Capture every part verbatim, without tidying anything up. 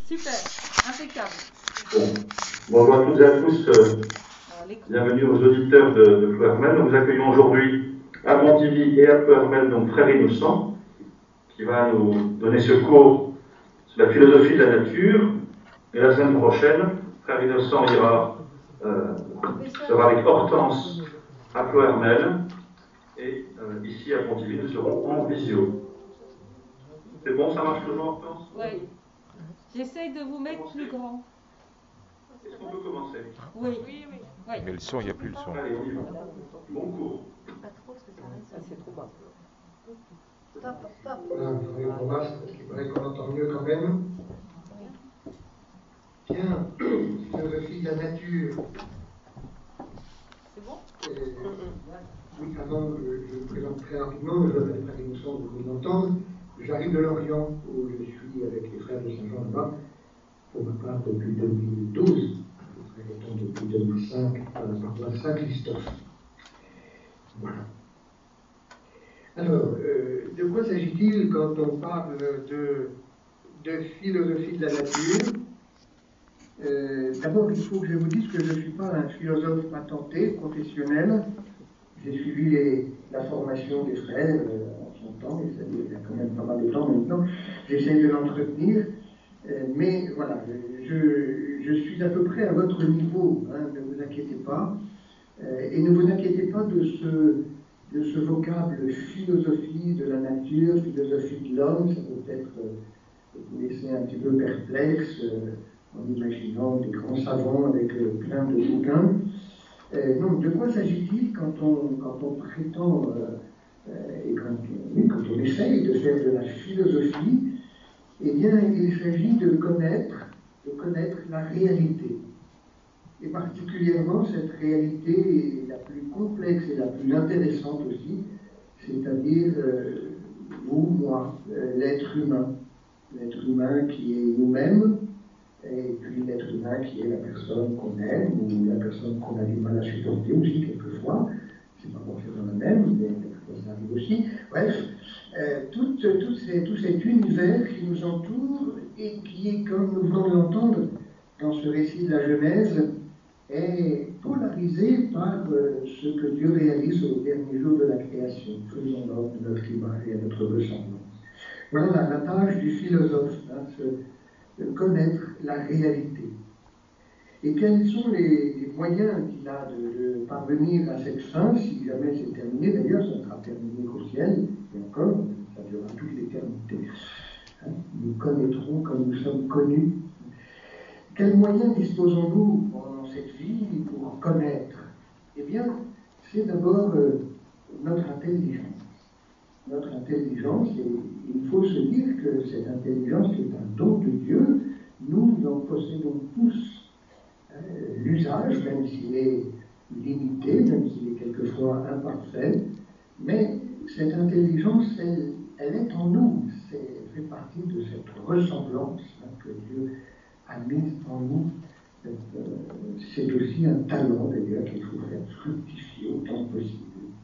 Super, impeccable. Bon. Bonjour à toutes et à tous. Euh, bienvenue aux auditeurs de, de Ploërmel. Nous accueillons aujourd'hui à Pontivy et à Ploërmel, donc Frère Innocent, qui va nous donner ce cours sur la philosophie de la nature. Et la semaine prochaine, Frère Innocent ira, euh, sera avec Hortense à Ploërmel. Et euh, ici à Pontivy, nous serons en visio. C'est bon, ça marche toujours, Hortense? Oui. J'essaye de vous mettre plus grand. Est-ce qu'on peut commencer? Oui, oui, oui. Oui. Mais le son, il n'y a plus le son. Allez, on y va. Bon cours. Pas trop, parce que ça reste. Ah, c'est trop bas. Stop, stop. Voilà, il faudrait qu'on passe, parce qu'il paraît qu'on entend mieux quand même. Bien, philosophie de la nature. C'est bon? Et, oui, avant, je, je me présente très rapidement, je m'appelle Frère Innocent, vous pouvez m'entendre. J'arrive de Lorient, où je suis avec les frères de Saint-Jean là-bas, pour ma part depuis deux mille douze, les frères étant depuis deux mille cinq à la paroisse Saint-Christophe. Voilà. Alors, euh, de quoi s'agit-il quand on parle de, de philosophie de la nature? euh, D'abord, il faut que je vous dise que je ne suis pas un philosophe patenté, professionnel. J'ai suivi les, la formation des frères euh, en son temps, et ça il y a quand même pas mal de temps maintenant. J'essaie de l'entretenir, euh, mais voilà, je, je suis à peu près à votre niveau, hein, ne vous inquiétez pas. Euh, et ne vous inquiétez pas de ce... de ce vocable philosophie de la nature, philosophie de l'homme, ça peut être euh, vous laisser un petit peu perplexe euh, en imaginant des grands savants avec euh, plein de bouquins. Euh, donc, de quoi s'agit-il quand on, quand on prétend euh, euh, et quand, oui, quand on essaye de faire de la philosophie? Eh bien, il s'agit de connaître, de connaître la réalité. Et particulièrement cette réalité la plus complexe et la plus intéressante aussi, c'est-à-dire euh, vous, moi, euh, l'être humain. L'être humain qui est nous-mêmes, et puis l'être humain qui est la personne qu'on aime, ou la personne qu'on a du mal à supporter aussi quelquefois. C'est pas forcément la même, mais quelquefois ça arrive aussi. Bref, euh, tout, tout, ces, tout cet univers qui nous entoure et qui est, comme nous venons de l'entendre dans ce récit de la Genèse, est polarisé par euh, ce que Dieu réalise au dernier jour de la création, faisant l'homme de notre image et à notre ressemblance. Voilà la, la tâche du philosophe, hein, de connaître la réalité. Et quels sont les, les moyens qu'il a de, de parvenir à cette fin, si jamais c'est terminé? D'ailleurs, ça sera terminé au ciel, et encore, ça durera toute l'éternité. Hein, nous connaîtrons comme nous sommes connus. Quels moyens disposons-nous pendant cette vie pour connaître? Eh bien, c'est d'abord euh, notre intelligence. Notre intelligence, et il faut se dire que cette intelligence est un don de Dieu. Nous en possédons tous euh, l'usage, même s'il est limité, même s'il est quelquefois imparfait. Mais cette intelligence, elle, elle est en nous. C'est, elle fait partie de cette ressemblance hein, que Dieu a mise en nous. Euh, c'est aussi un talent d'ailleurs qu'il faut faire fructifier autant que possible.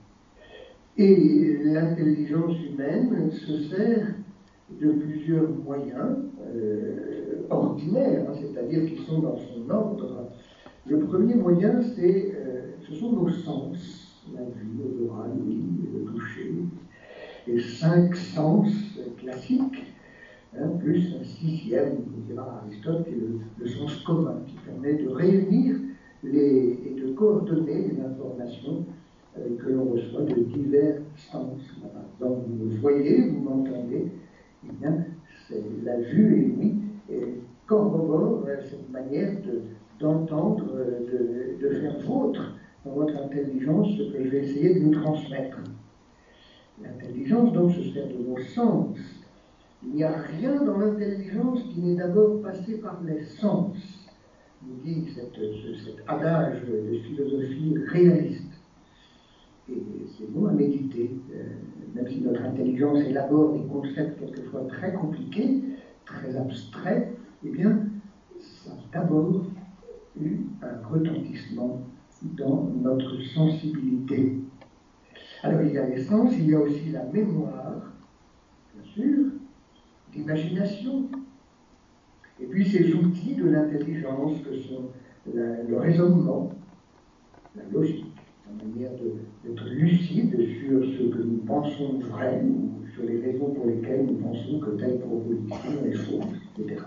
Et l'intelligence humaine se sert de plusieurs moyens euh, ordinaires, hein, c'est-à-dire qui sont dans son ordre. Le premier moyen, c'est, euh, ce sont nos sens, la vue, l'odorat, l'ouïe, le toucher, les cinq sens classiques. Hein, plus un sixième, on dira Aristote, qui est le, le sens commun, qui permet de réunir les, et de coordonner les informations euh, que l'on reçoit de divers sens. Voilà. Donc vous me voyez, vous m'entendez, eh bien, c'est la vue et l'ouïe et corrobore euh, cette manière de, d'entendre, euh, de, de faire vôtre dans votre intelligence ce que je vais essayer de vous transmettre. L'intelligence, donc, se sert de nos sens. Il n'y a rien dans l'intelligence qui n'est d'abord passé par les sens, nous dit cette, ce, cet adage de philosophie réaliste. Et c'est bon à méditer, euh, même si notre intelligence élabore des concepts quelquefois très compliqués, très abstraits, eh bien, ça a d'abord eu un retentissement dans notre sensibilité. Alors il y a les sens, il y a aussi la mémoire, bien sûr, l'imagination. Et puis ces outils de l'intelligence que sont la, le raisonnement, la logique, la manière d'être lucide sur ce que nous pensons vrai ou sur les raisons pour lesquelles nous pensons que telle proposition est fausse, et cetera.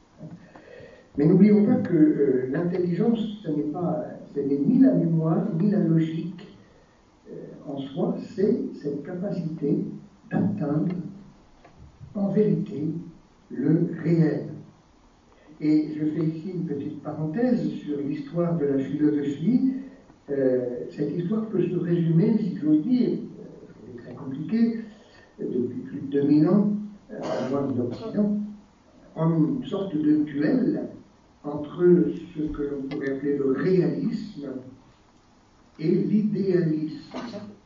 Mais n'oublions pas que euh, l'intelligence, ce n'est pas, ce n'est ni la mémoire, ni la logique euh, en soi, c'est cette capacité d'atteindre en vérité le réel. Et je fais ici une petite parenthèse sur l'histoire de la philosophie. Euh, cette histoire peut se résumer, si j'ose dire, c'est très compliqué, depuis plus de deux mille ans, euh, à loin de l'Occident, en une sorte de duel entre ce que l'on pourrait appeler le réalisme et l'idéalisme.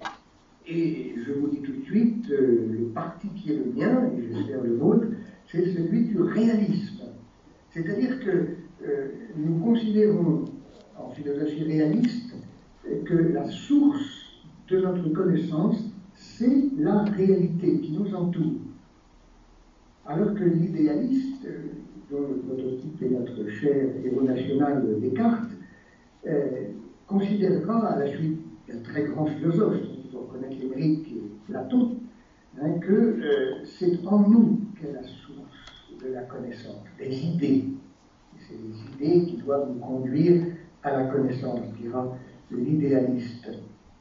Et je vous dis tout de suite, euh, le parti qui est le mien, et j'espère le vôtre, c'est celui du réalisme. C'est-à-dire que euh, nous considérons, en philosophie réaliste, que la source de notre connaissance, c'est la réalité qui nous entoure. Alors que l'idéaliste, euh, dont le prototype est notre cher héros national Descartes, euh, considérera, à la suite d'un très grand philosophe, dont il faut reconnaître les mérites, qui est Platon, hein, que euh, c'est en nous qu'est la source de la connaissance, des idées. C'est les idées qui doivent nous conduire à la connaissance, dira l'idéaliste.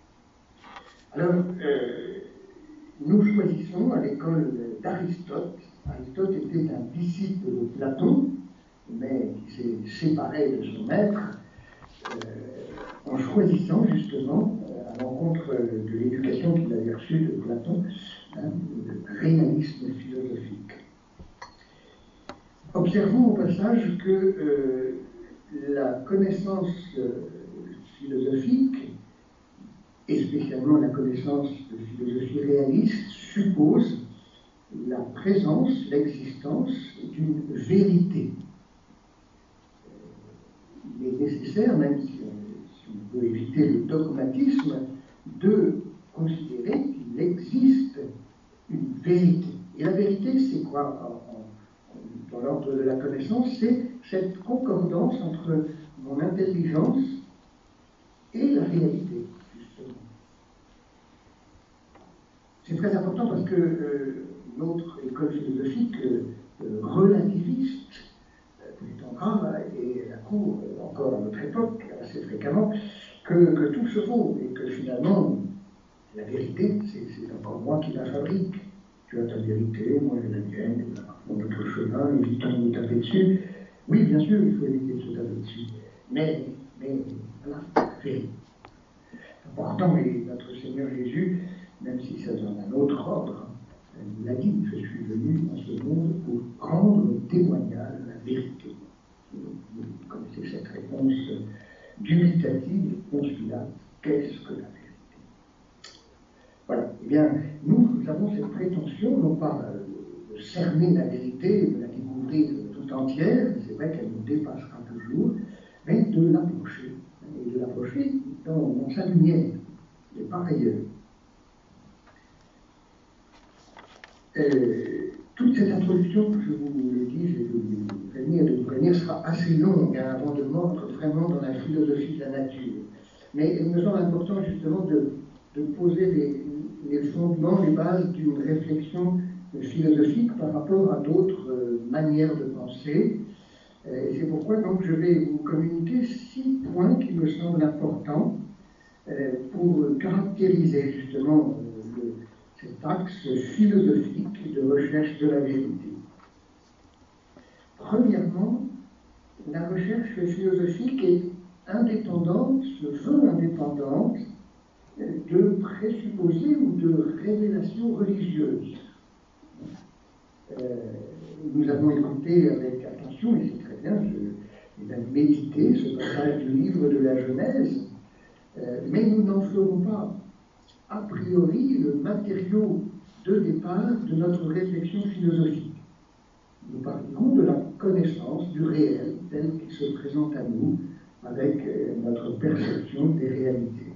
Alors, euh, nous choisissons à l'école d'Aristote. Aristote était un disciple de Platon, mais qui s'est séparé de son maître, euh, en choisissant justement, euh, à l'encontre de l'éducation qu'il avait reçue de Platon, hein, le réalisme philosophique. Observons au passage que euh, la connaissance euh, philosophique, et spécialement la connaissance de philosophie réaliste, suppose la présence, l'existence d'une vérité. Il est nécessaire, même si on, si on peut éviter le dogmatisme, de considérer qu'il existe une vérité. Et la vérité, c'est quoi en, en, dans l'ordre de la connaissance? C'est cette concordance entre mon intelligence et la réalité, justement. C'est très important parce que euh, notre école philosophique euh, relativiste, euh, plus grave, et la cour, euh, encore à notre époque, assez fréquemment, que, que tout se vaut et que finalement, la vérité, c'est encore moi qui la fabrique. Tu as ta vérité, moi j'ai la mienne, et là, on notre chemin, évitons de nous taper dessus. Oui, bien sûr, il faut éviter de se taper dessus. Mais, mais, voilà, vérité. Important, et notre Seigneur Jésus, même si c'est dans un autre ordre, il l'a dit, je suis venu dans ce monde pour rendre témoignage de la vérité. Vous connaissez cette réponse dubitative, Ponce Pilate, qu'est-ce que la vérité? Voilà, eh bien, nous, nous avons cette prétention, non pas de cerner la vérité, de la découvrir tout entière, c'est vrai qu'elle nous dépassera toujours, mais de l'approcher, et de l'approcher dans, dans sa lumière, et par ailleurs. Euh, toute cette introduction, que je vous le dis, je vais vous prévenir, de vous prévenir, sera assez longue hein, avant de m'entrer vraiment dans la philosophie de la nature. Mais il me semble important justement de, de poser les, les fondements, les bases d'une réflexion philosophique par rapport à d'autres euh, manières de penser. Euh, et c'est pourquoi donc je vais vous communiquer six points qui me semblent importants euh, pour caractériser justement euh, le, cet axe philosophique de recherche de la vérité. Premièrement, la recherche philosophique est indépendante, se veut indépendante de présupposés ou de révélations religieuses. Euh, nous avons écouté avec attention, et c'est très bien, je vais même méditer ce passage du livre de la Genèse, euh, mais nous n'en ferons pas a priori le matériau de départ de notre réflexion philosophique. Nous parlerons de la connaissance du réel tel qu'il se présente à nous avec notre perception des réalités.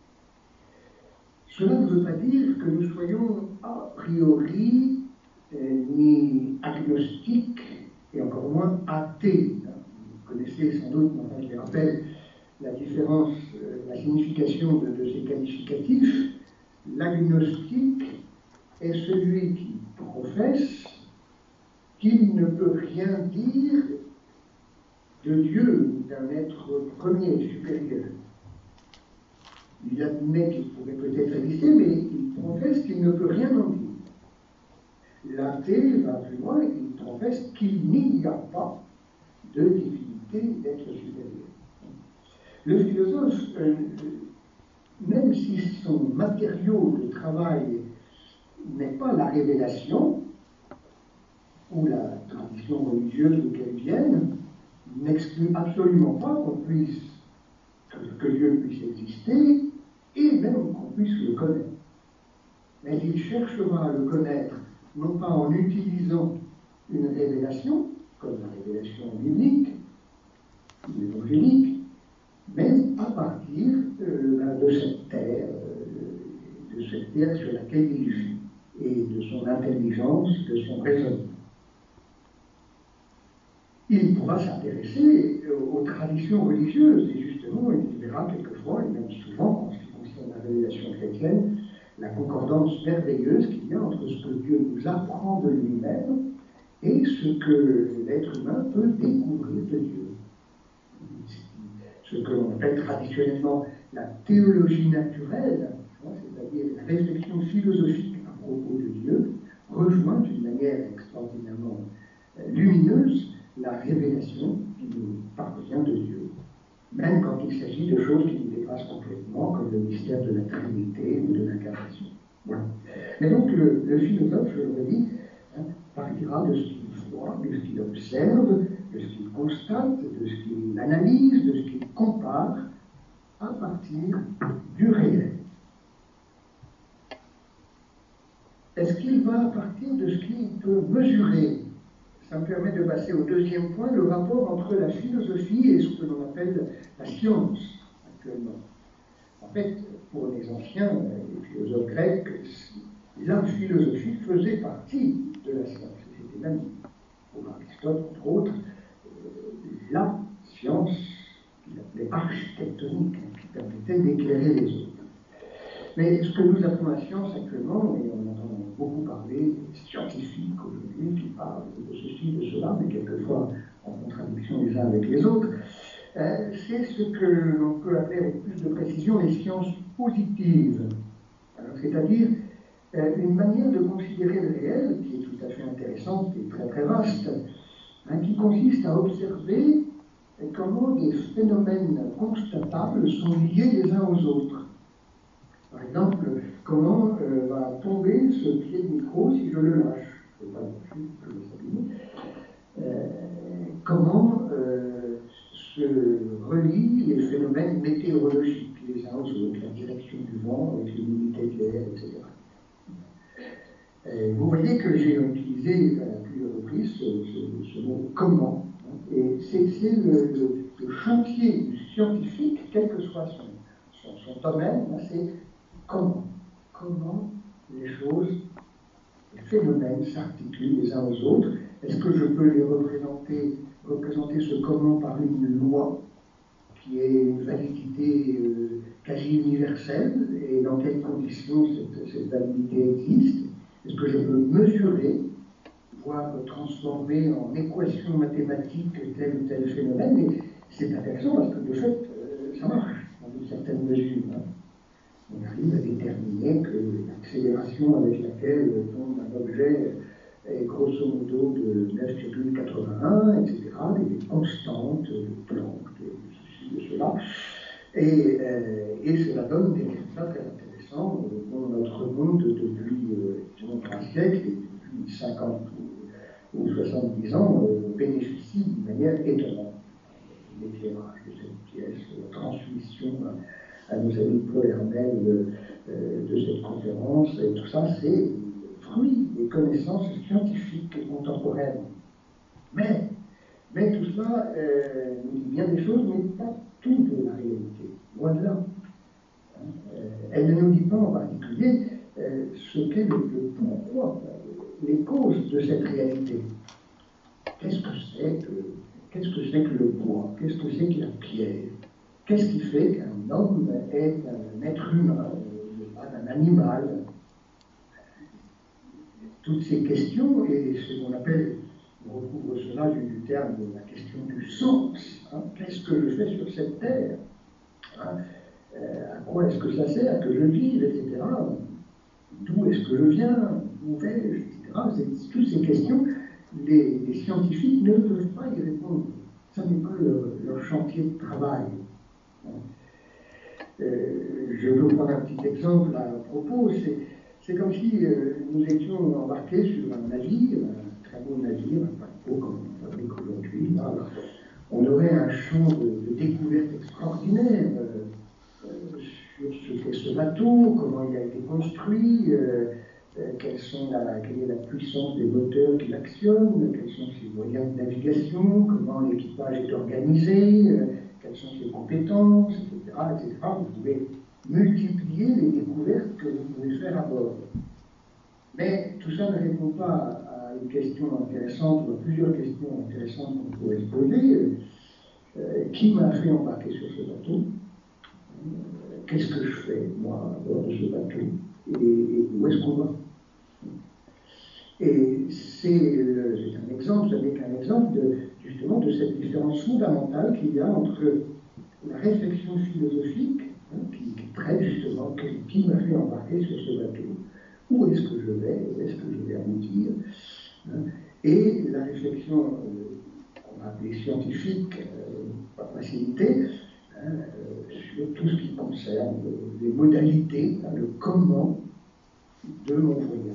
Cela ne veut pas dire que nous soyons a priori euh, ni agnostiques et encore moins athée. Vous connaissez sans doute, mais enfin, je les rappelle, la différence, euh, la signification de, de ces qualificatifs. L'agnostique est celui qui professe qu'il ne peut rien dire de Dieu ou d'un être premier, supérieur. Il admet qu'il pourrait peut-être exister, mais il professe qu'il ne peut rien en dire. L'athée va plus loin, il professe qu'il n'y a pas de divinité d'être supérieur. Le philosophe, euh, même si son matériau de travail n'est pas la révélation ou la tradition religieuse d'où qu'elle vienne, n'exclut absolument pas qu'on puisse, que, que Dieu puisse exister et même qu'on puisse le connaître. Mais il cherchera à le connaître non pas en utilisant une révélation, comme la révélation biblique ou évangélique, mais à partir euh, de cette terre, euh, de cette terre sur laquelle il vit, et de son intelligence, de son raisonnement. Il pourra s'intéresser aux traditions religieuses, et justement, il verra quelquefois, et même souvent, en ce qui concerne la révélation chrétienne, la concordance merveilleuse qu'il y a entre ce que Dieu nous apprend de lui-même et ce que l'être humain peut découvrir de Dieu. Ce que l'on appelle traditionnellement la théologie naturelle, c'est-à-dire la réflexion philosophique à propos de Dieu, rejoint d'une manière extraordinairement lumineuse la révélation qui nous parvient de Dieu, même quand il s'agit de choses qui nous dépassent complètement, comme le mystère de la Trinité ou de l'incarnation. Voilà. Mais donc le, le philosophe, je le redis, hein, partira de ce qu'il voit, de ce qu'il observe, de ce qu'il constate, de ce qu'il analyse, de ce qu'il compare, à partir du réel. Est-ce qu'il va partir de ce qu'il peut mesurer? Ça me permet de passer au deuxième point, le rapport entre la philosophie et ce que l'on appelle la science actuellement. En fait, pour les anciens, les philosophes grecs, la philosophie faisait partie de la science. C'était même, pour Aristote, entre autres, la science qu'il appelait architectonique, qui permettait d'éclairer les autres. Mais ce que nous appelons la science actuellement, et on entend beaucoup parler des scientifiques aujourd'hui qui parlent de ceci, de cela, mais quelquefois en contradiction les uns avec les autres, euh, c'est ce que l'on peut appeler avec plus de précision les sciences positives. C'est-à-dire euh, une manière de considérer le réel qui est tout à fait intéressante et très très vaste, hein, qui consiste à observer comment des phénomènes constatables sont liés les uns aux autres. Par exemple, comment euh, va tomber ce pied de micro si je le lâche? Je ne peux pas lâcher, je vais s'abîmer. Euh, comment euh, se relient les phénomènes météorologiques les uns aux autres, la direction du vent avec l'humidité de l'air, et cetera. Euh, vous voyez que j'ai utilisé à plusieurs reprises ce, ce, ce mot « comment ». Et c'est le, le, le chantier du scientifique, quel que soit son, son, son domaine, c'est comment, comment les choses, les phénomènes s'articulent les uns aux autres. Est-ce que je peux les représenter, représenter ce comment par une loi qui ait une validité euh, quasi universelle, et dans quelles conditions cette, cette validité existe? Est-ce que je peux mesurer, voire transformer en équation mathématique tel ou tel phénomène? Mais c'est intéressant parce que de fait, euh, ça marche dans une certaine mesure. Hein. On arrive à déterminer que l'accélération avec laquelle tombe un objet est grosso modo de neuf virgule quatre-vingt-un, et cetera, des constantes de Planck, de ceci, de cela. Et, euh, et cela donne des résultats très intéressants dans notre monde depuis euh, trois siècles, et depuis cinquante ou soixante-dix ans, euh, bénéficie d'une manière étonnante. L'éclairage de cette pièce, la transmission à, à nos amis Paul Hermel de, euh, de cette conférence, et tout ça, c'est fruit des connaissances scientifiques et contemporaines. Mais, mais tout cela euh, nous dit bien des choses, mais pas tout de la réalité. Loin de là. Euh, elle ne nous dit pas en particulier euh, ce qu'est le, le pourquoi, les causes de cette réalité. qu'est-ce que c'est que, qu'est-ce que c'est que le bois? Qu'est-ce que c'est que la pierre? Qu'est-ce qui fait qu'un homme est un être humain, et pas un animal? Toutes ces questions, et ce qu'on appelle, on retrouve cela du, du terme de la question du sens. Hein, qu'est-ce que je fais sur cette terre? Hein, euh, à quoi est-ce que ça sert que je vive, et cetera. D'où est-ce que je viens? Où vais-je, et cetera. C'est, toutes ces questions, les, les scientifiques ne peuvent pas y répondre. Ça n'est pas leur, leur chantier de travail. Hein. Euh, je peux prendre un petit exemple à propos. C'est, c'est comme si euh, nous étions embarqués sur un navire, un très beau navire, un paquebot comme on fabrique aujourd'hui. Là, on aurait un champ de, de découverte extraordinaire euh, euh, sur ce qu'est ce bateau, comment il a été construit, euh, euh, quelles sont la, quelle est la puissance des moteurs qui l'actionnent, quels sont ses moyens de navigation, comment l'équipage est organisé, euh, quelles sont ses compétences, et cetera, et cetera. Vous pouvez multiplier les découvertes que vous pouvez faire à bord. Mais tout ça ne répond pas à une question intéressante, ou à plusieurs questions intéressantes qu'on pourrait se poser. Euh, qui m'a fait embarquer sur ce bateau? euh, Qu'est-ce que je fais, moi, à bord de ce bateau? Et, et où est-ce qu'on va? Et c'est, le, c'est un exemple, ce n'est qu'un exemple de, justement de cette différence fondamentale qu'il y a entre la réflexion philosophique, hein, qui, qui traite justement qui, qui m'a fait embarquer sur ce bateau, où est-ce que je vais, où est-ce que je vais aboutir, hein, et la réflexion euh, qu'on va appeler scientifique, euh, par facilité, hein, euh, sur tout ce qui concerne euh, les modalités, hein, le comment de mon voyage.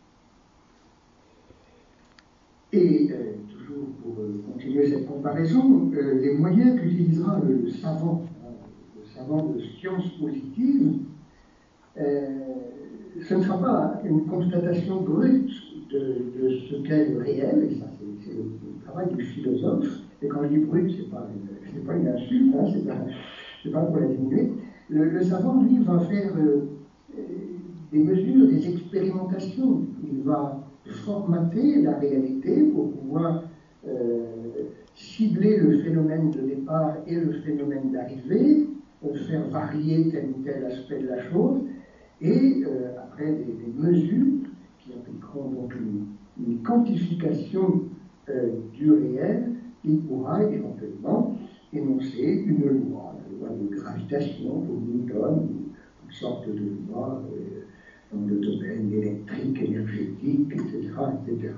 Et euh, toujours pour euh, continuer cette comparaison, euh, les moyens qu'utilisera le, le savant, hein, le savant de sciences positives, euh, ce ne sera pas une constatation brute de, de ce qu'est le réel, et ça c'est, c'est le, le travail du philosophe, et quand je dis brut, ce n'est pas, pas une insulte, hein, c'est, pas, c'est pas pour la diminuer. Le, le savant, lui, va faire euh, des mesures, des expérimentations, il va formater la réalité pour pouvoir euh, cibler le phénomène de départ et le phénomène d'arrivée, euh, faire varier tel ou tel aspect de la chose, et euh, après des, des mesures qui impliqueront donc une, une quantification euh, du réel, il pourra éventuellement énoncer une loi, la loi de gravitation pour Newton, une sorte de loi euh, dans le domaine électrique, énergétique, et cetera, et cetera.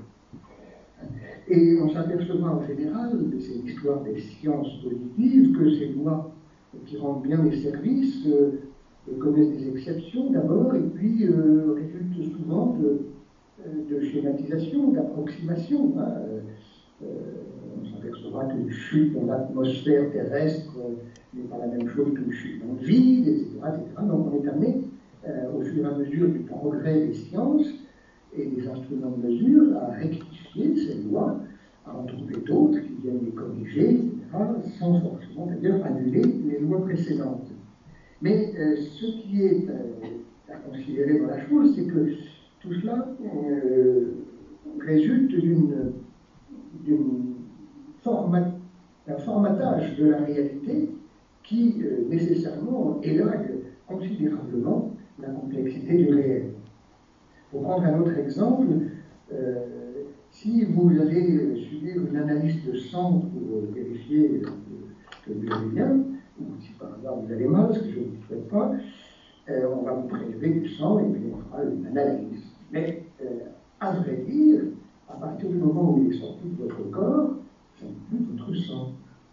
Et on s'apercevra en général, c'est l'histoire des sciences positives, que ces lois qui rendent bien les services euh, connaissent des exceptions d'abord, et puis euh, résultent souvent de, de schématisation, d'approximation. Hein. Euh, on s'apercevra qu'une chute dans l'atmosphère terrestre euh, n'est pas la même chose qu'une chute dans le vide, et cetera, et cetera. Donc on est amené, Euh, au fur et à mesure du progrès des sciences et des instruments de mesure, à rectifier ces lois, à en trouver d'autres qui viennent les corriger, et cetera, sans forcément d'ailleurs annuler les lois précédentes. Mais euh, ce qui est euh, à considérer dans la chose, c'est que tout cela euh, résulte d'une, d'une format, d'un formatage de la réalité qui euh, nécessairement élague considérablement la complexité du réel. Pour prendre un autre exemple, euh, si vous allez subir une analyse de sang pour vérifier que, que vous allez bien, ou si par hasard vous allez mal, ce que je ne vous souhaite pas, euh, on va vous prélever du sang et puis on fera une analyse. Mais euh, à vrai dire, à partir du moment où il est sorti de votre corps, ce n'est plus votre sang.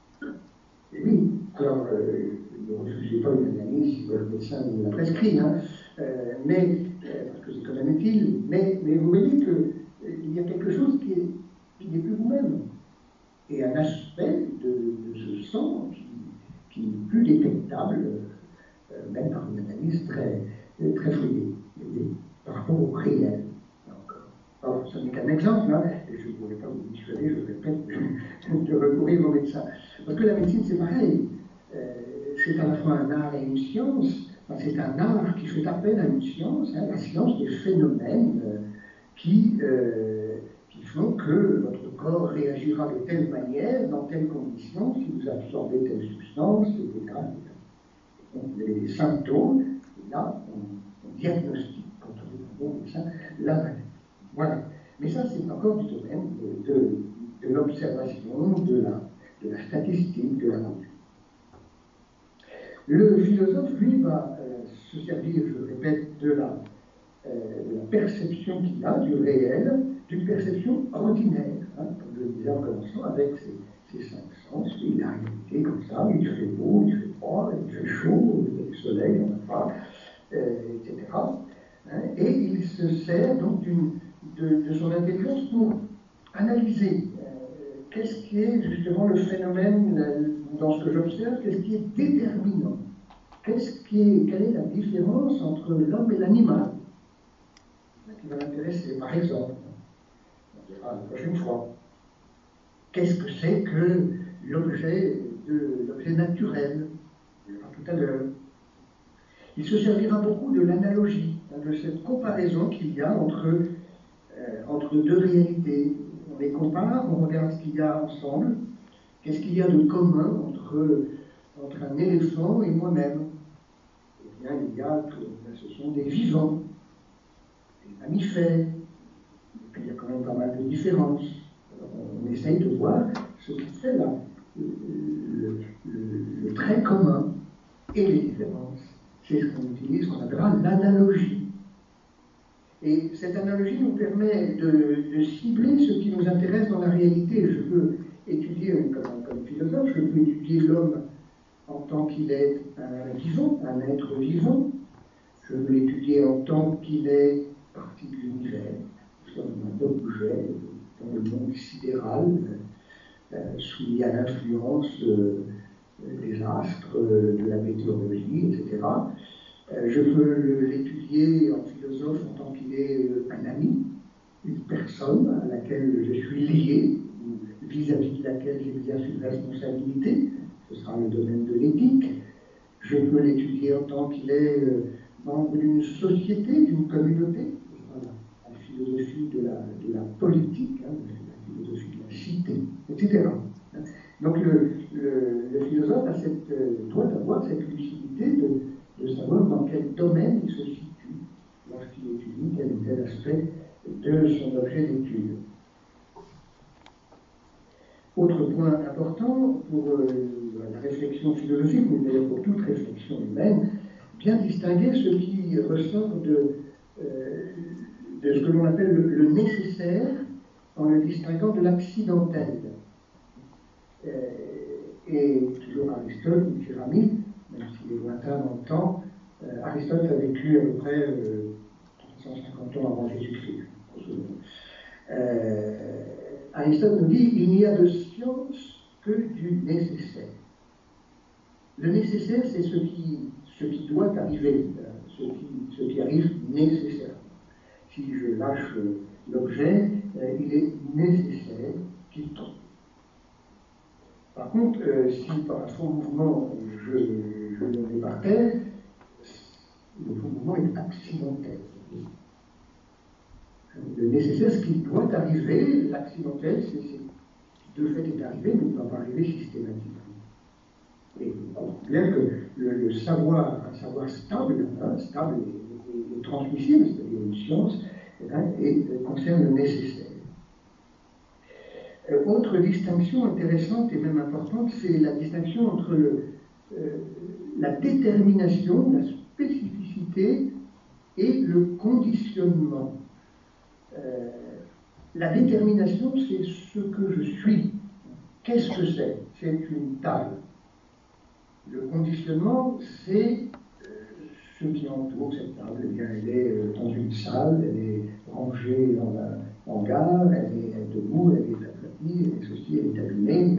Et oui, alors euh, ne refusez pas une analyse si votre médecin vous la prescrit, hein, euh, mais, euh, parce que c'est quand même utile, mais, mais vous voyez qu'il euh, y a quelque chose qui, est, qui n'est plus vous-même, et un aspect de, de ce sang qui, qui n'est plus détectable, euh, même par une analyse très, très fouillée, par rapport au réel. Alors, ce n'est qu'un exemple, hein, et je ne pourrais pas vous dissuader, je répète, de recourir au médecin. Parce que la médecine, c'est pareil. Euh, c'est à la fois un art et une science. Enfin, c'est un art qui fait appel à une science, hein, la science des phénomènes euh, qui, euh, qui font que votre corps réagira de telle manière, dans telles conditions, si vous absorbez telle substance, et cetera. Donc vous avez des symptômes, et là, on, on diagnostique, quand on est un bon médecin, la maladie. Voilà. Mais ça, c'est encore du domaine de, de, de l'observation, de la, de la statistique, de la conduite. Le philosophe, lui, va euh, se servir, je répète, de la, euh, de la perception qu'il a du réel, d'une perception ordinaire, hein, comme je le disais en commençant, avec ses, ses cinq sens, oui, la réalité comme ça, il fait beau, il fait froid, il fait chaud, il y a du soleil, il n'y en a pas, euh, et cetera. Hein, et il se sert donc d'une, de, de son intelligence pour analyser euh, qu'est-ce qui est justement le phénomène, euh, dans ce que j'observe, qu'est-ce qui est déterminant, qu'est-ce qui est, quelle est la différence entre l'homme et l'animal, qui va l'intéresser, par exemple. On verra la prochaine fois. Qu'est-ce que c'est que l'objet, de, l'objet naturel? On verra tout à l'heure. Il se servira beaucoup de l'analogie, de cette comparaison qu'il y a entre, euh, entre deux réalités. On les compare, on regarde ce qu'il y a ensemble. Qu'est-ce qu'il y a de commun entre, entre un éléphant et moi-même? Eh bien, il y a que ce sont des vivants, des mammifères, et puis il y a quand même pas mal de différences. Alors, on essaye de voir ce qui fait la, le, le, le, le trait commun et les différences. C'est ce qu'on utilise, qu'on appellera l'analogie. Et cette analogie nous permet de, de cibler ce qui nous intéresse dans la réalité. Je peux étudier, comme, comme philosophe, je peux étudier l'homme en tant qu'il est un vivant, un être vivant. Je veux l'étudier en tant qu'il est partie de l'univers. Nous sommes un objet dans le monde sidéral, euh, soumis à l'influence euh, des astres, euh, de la météorologie, et cetera. Euh, je veux l'étudier en philosophe en tant qu'il est euh, un ami, une personne à laquelle je suis lié, vis-à-vis de laquelle j'exerce une responsabilité. Ce sera le domaine de l'éthique. Je peux l'étudier en tant qu'il est euh, membre d'une société, d'une communauté. Voilà, la philosophie de la, de la politique, hein, la philosophie de la cité, et cetera. Donc le, le, le philosophe a cette, euh, doit avoir cette lucidité de, de savoir dans quel domaine il se situe lorsqu'il étudie tel ou tel aspect de son objet d'étude. Autre point important pour euh, la réflexion philosophique, mais d'ailleurs pour toute réflexion humaine, bien distinguer ce qui ressort de, euh, de ce que l'on appelle le, le nécessaire en le distinguant de l'accidentel. Euh, et toujours Aristote, ou Pyramide, même s'il est lointain dans le temps, euh, Aristote a vécu à peu près euh, cent cinquante ans avant Jésus-Christ. Euh, Aristote nous dit il n'y a de science que du nécessaire. Le nécessaire, c'est ce qui, ce qui doit arriver, ce qui, ce qui arrive nécessairement. Si je lâche l'objet, euh, il est nécessaire qu'il tombe. Par contre, euh, si par un faux mouvement je, je le mets par terre, le faux mouvement est accidentel. Le nécessaire, ce qui doit arriver, l'accidentel, c'est ce qui de fait est arrivé, mais ne va pas arriver systématiquement. Et on voit bien que le, le savoir, un savoir stable, hein, stable et, et, et transmissible, c'est-à-dire une science, hein, et, et concerne le nécessaire. Euh, autre distinction intéressante et même importante, c'est la distinction entre le, euh, la détermination, la spécificité et le conditionnement. Euh, la détermination, c'est ce que je suis. Qu'est-ce que c'est? C'est une taille. Le conditionnement, c'est euh, ce qui entoure cette table. Eh bien, elle est euh, dans une salle, elle est rangée dans un hangar, elle est, elle est debout, elle est aplatie, elle est ceci, elle est abîmée.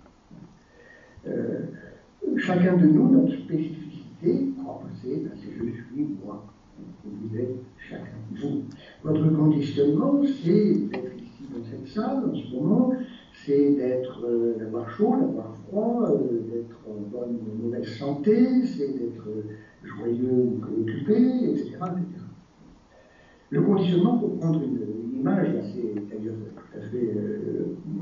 Euh, chacun de nous, notre spécificité propre, c'est ben, je suis moi. Vous êtes chacun de vous. Votre conditionnement, c'est d'être ici dans cette salle en ce moment, c'est d'être, euh, d'avoir chaud, d'avoir froid, euh, d'être en bonne ou mauvaise santé, c'est d'être euh, joyeux ou préoccupé, et cetera, et cetera. Le conditionnement, pour prendre une, une image, là, c'est d'ailleurs tout à fait euh,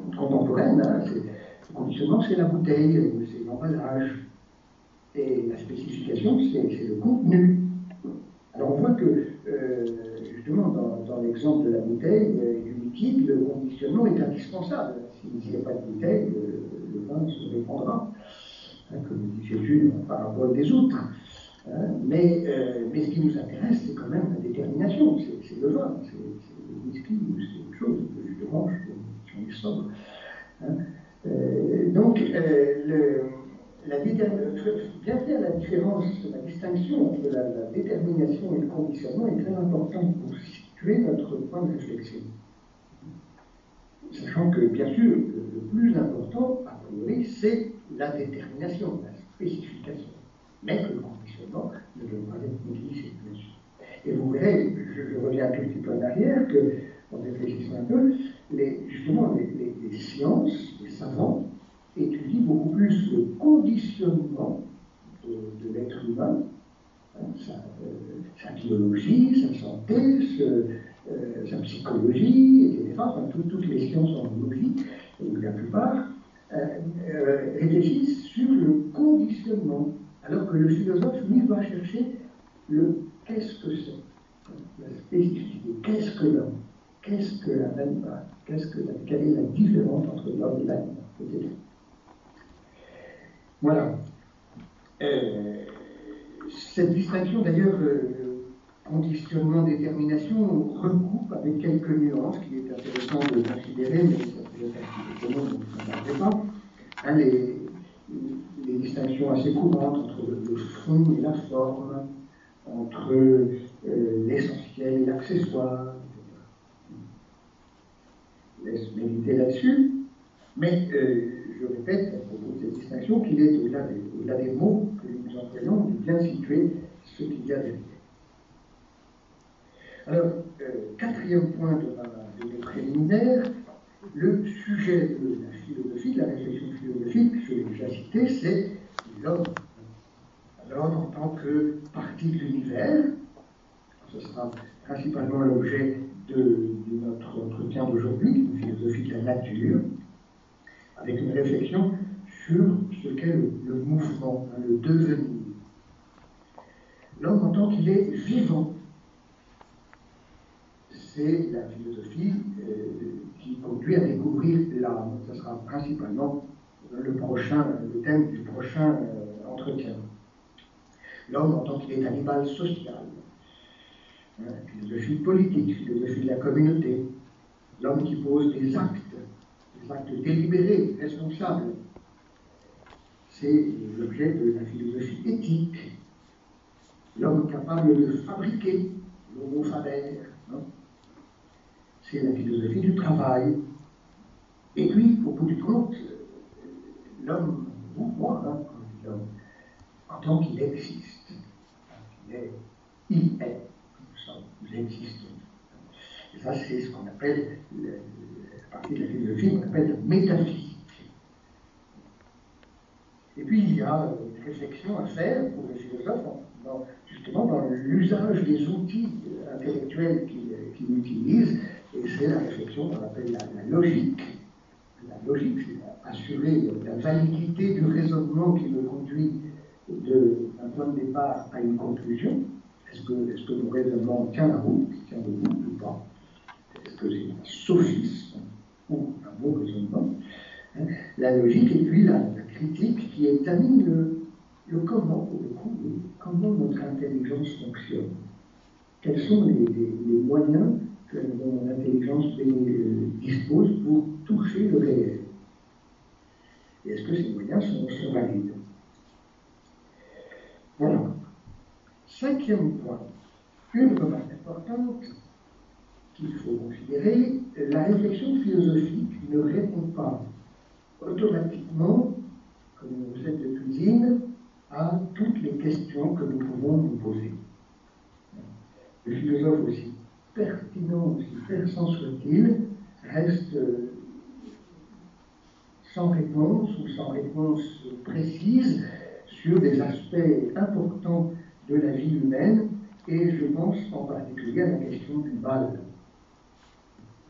contemporaine, hein, le conditionnement, c'est la bouteille, c'est l'emballage. Et la spécification, c'est le contenu. Alors on voit que, euh, justement, dans, dans l'exemple de la bouteille, euh, du liquide, le conditionnement est indispensable. S'il n'y a pas de bouteille, le, le vin se répandra, hein, comme dit Jésus en parabole des outres. Hein, mais, euh, mais ce qui nous intéresse, c'est quand même la détermination. C'est le vin, c'est le whisky, c'est autre chose, le jus d'orange, si on est sobre. Hein. Euh, donc, euh, le, la bien faire la différence, la distinction entre la, la détermination et le conditionnement est très importante pour situer notre point de réflexion. Sachant que, bien sûr, le plus important, a priori, c'est la détermination, la spécification. Mais que le conditionnement ne doit pas être négligé, bien sûr. Et vous verrez, je, je reviens un tout petit peu en arrière, que, en réfléchissant un peu, les, justement, les, les, les sciences, les savants, étudient beaucoup plus le conditionnement de, de l'être humain, hein, sa, euh, sa biologie, sa santé, ce, euh, sa psychologie, et cetera. Enfin, tout, toutes les sciences en biologie, ou la plupart, euh, euh, réfléchissent sur le conditionnement, alors que le philosophe, lui, va chercher le qu'est-ce que c'est, la spécificité, qu'est-ce que l'homme, qu'est-ce que l'animal, qu'est-ce que la, quelle est la différence entre l'homme et l'animal, et cetera. Voilà. Euh, cette distinction, d'ailleurs, euh, conditionnement-détermination, recoupe avec quelques nuances qu'il est intéressant de considérer, mais ça peut être un petit peu long, donc je n'en parlerai pas. Hein, les, les distinctions assez courantes entre le, le fond et la forme, entre euh, l'essentiel et l'accessoire, et cetera. Je laisse méditer là-dessus, mais euh, je répète à propos de cette distinction qu'il est au-delà des, au-delà des mots que nous employons de bien situer ce qu'il y a derrière. Alors, euh, quatrième point de, ma, de mes préliminaires, le sujet de la philosophie, de la réflexion philosophique, je l'ai déjà cité, c'est l'homme. L'homme en tant que partie de l'univers, ce sera principalement l'objet de, de notre entretien d'aujourd'hui, une philosophie de la nature, avec une réflexion sur ce qu'est le, le mouvement, hein, le devenir. L'homme en tant qu'il est vivant, c'est la philosophie euh, qui conduit à découvrir l'âme. Ce sera principalement le, prochain, le thème du prochain euh, entretien. L'homme en tant qu'il est animal social, hein, philosophie politique, philosophie de la communauté, l'homme qui pose des actes, des actes délibérés, responsables. C'est l'objet de la philosophie éthique. L'homme capable de fabriquer, l'homo faber, hein. C'est la philosophie du travail. Et puis, au bout du compte, l'homme, vous, moi, hein, l'homme, en tant qu'il existe, il est, il est, nous sommes, nous existons. Et ça, c'est ce qu'on appelle, la partie de la philosophie, qu'on appelle la métaphysique. Et puis, il y a une réflexion à faire pour les philosophes, dans, justement dans l'usage des outils intellectuels qu'ils qu'ils utilisent, et c'est la réflexion qu'on appelle la, la logique. La logique, c'est assurer la validité du raisonnement qui me conduit d'un point de départ à une conclusion. Est-ce que, est-ce que mon raisonnement tient la route, tient debout ou pas? Est-ce que c'est un sophisme ou un bon raisonnement? La logique et puis la, la critique qui examine le, le comment, pour le coup, le, comment notre intelligence fonctionne. Quels sont les, les, les moyens que mon intelligence dispose pour toucher le réel? Et est-ce que ces moyens sont, sont valides? Voilà. Cinquième point, une remarque importante qu'il faut considérer, la réflexion philosophique ne répond pas automatiquement, comme une recette de cuisine, à toutes les questions que nous pouvons nous poser. Le philosophe, aussi pertinent, aussi perçant soit-il, reste sans réponse ou sans réponse précise sur des aspects importants de la vie humaine, et je pense en particulier à la question du mal.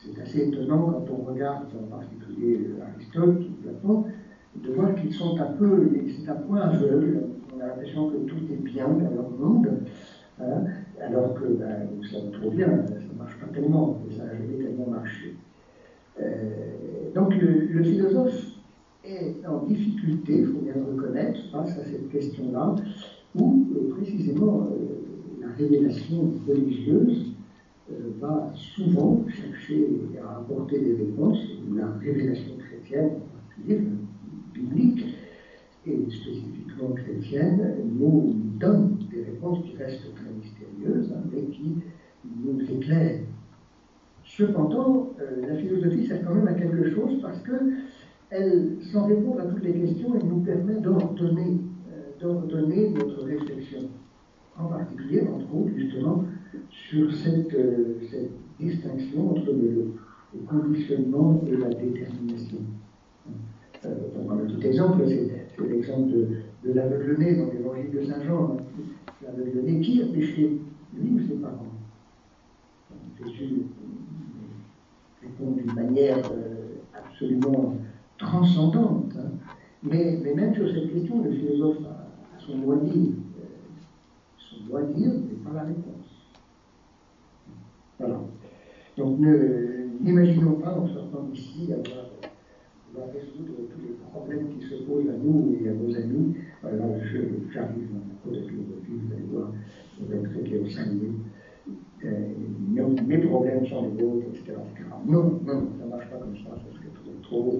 c'est assez étonnant quand on regarde en particulier Aristote ou Platon, de voir qu'ils sont un peu, c'est un point aveugle. On a l'impression que tout est bien dans leur monde, hein, alors que, ben, vous savez trop bien, ça ne marche pas tellement, ça n'a jamais tellement marché. Euh, donc le, le philosophe est en difficulté, il faut bien le reconnaître, face à cette question-là, où euh, précisément euh, la révélation religieuse euh, va souvent chercher à apporter des réponses, la révélation chrétienne en particulier, biblique, et spécifiquement chrétienne, nous donne des réponses qui restent très mystérieuses, hein, mais qui nous éclairent. Cependant, euh, la philosophie sert quand même à quelque chose parce qu'elle, sans répondre à toutes les questions, elle nous permet d'ordonner, euh, d'ordonner notre réflexion. En particulier, entre autres, justement, sur cette, euh, cette distinction entre le, le conditionnement et la détermination. Euh, pour prendre un petit exemple, c'est, c'est l'exemple de, de l'aveugle-né dans l'évangile de Saint Jean. Hein. L'aveugle-né, qui a péché, lui ou ses parents? Jésus répond d'une manière euh, absolument transcendante. Hein. Mais, mais même sur cette question, le philosophe a, a son mot à dire. Euh, son mot à dire n'est pas la réponse. Voilà. Donc ne, n'imaginons pas, en sortant d'ici, avoir, avoir résoudre tous les problèmes qui se posent à nous et à nos amis. Alors, je, j'arrive en cours de philosophie, vous allez voir, je vais être traité au cinq minutes. Euh, mes problèmes sont les vôtres, et cetera, et cetera. Non, non, ça ne marche pas comme ça, ça serait trop, trop beau.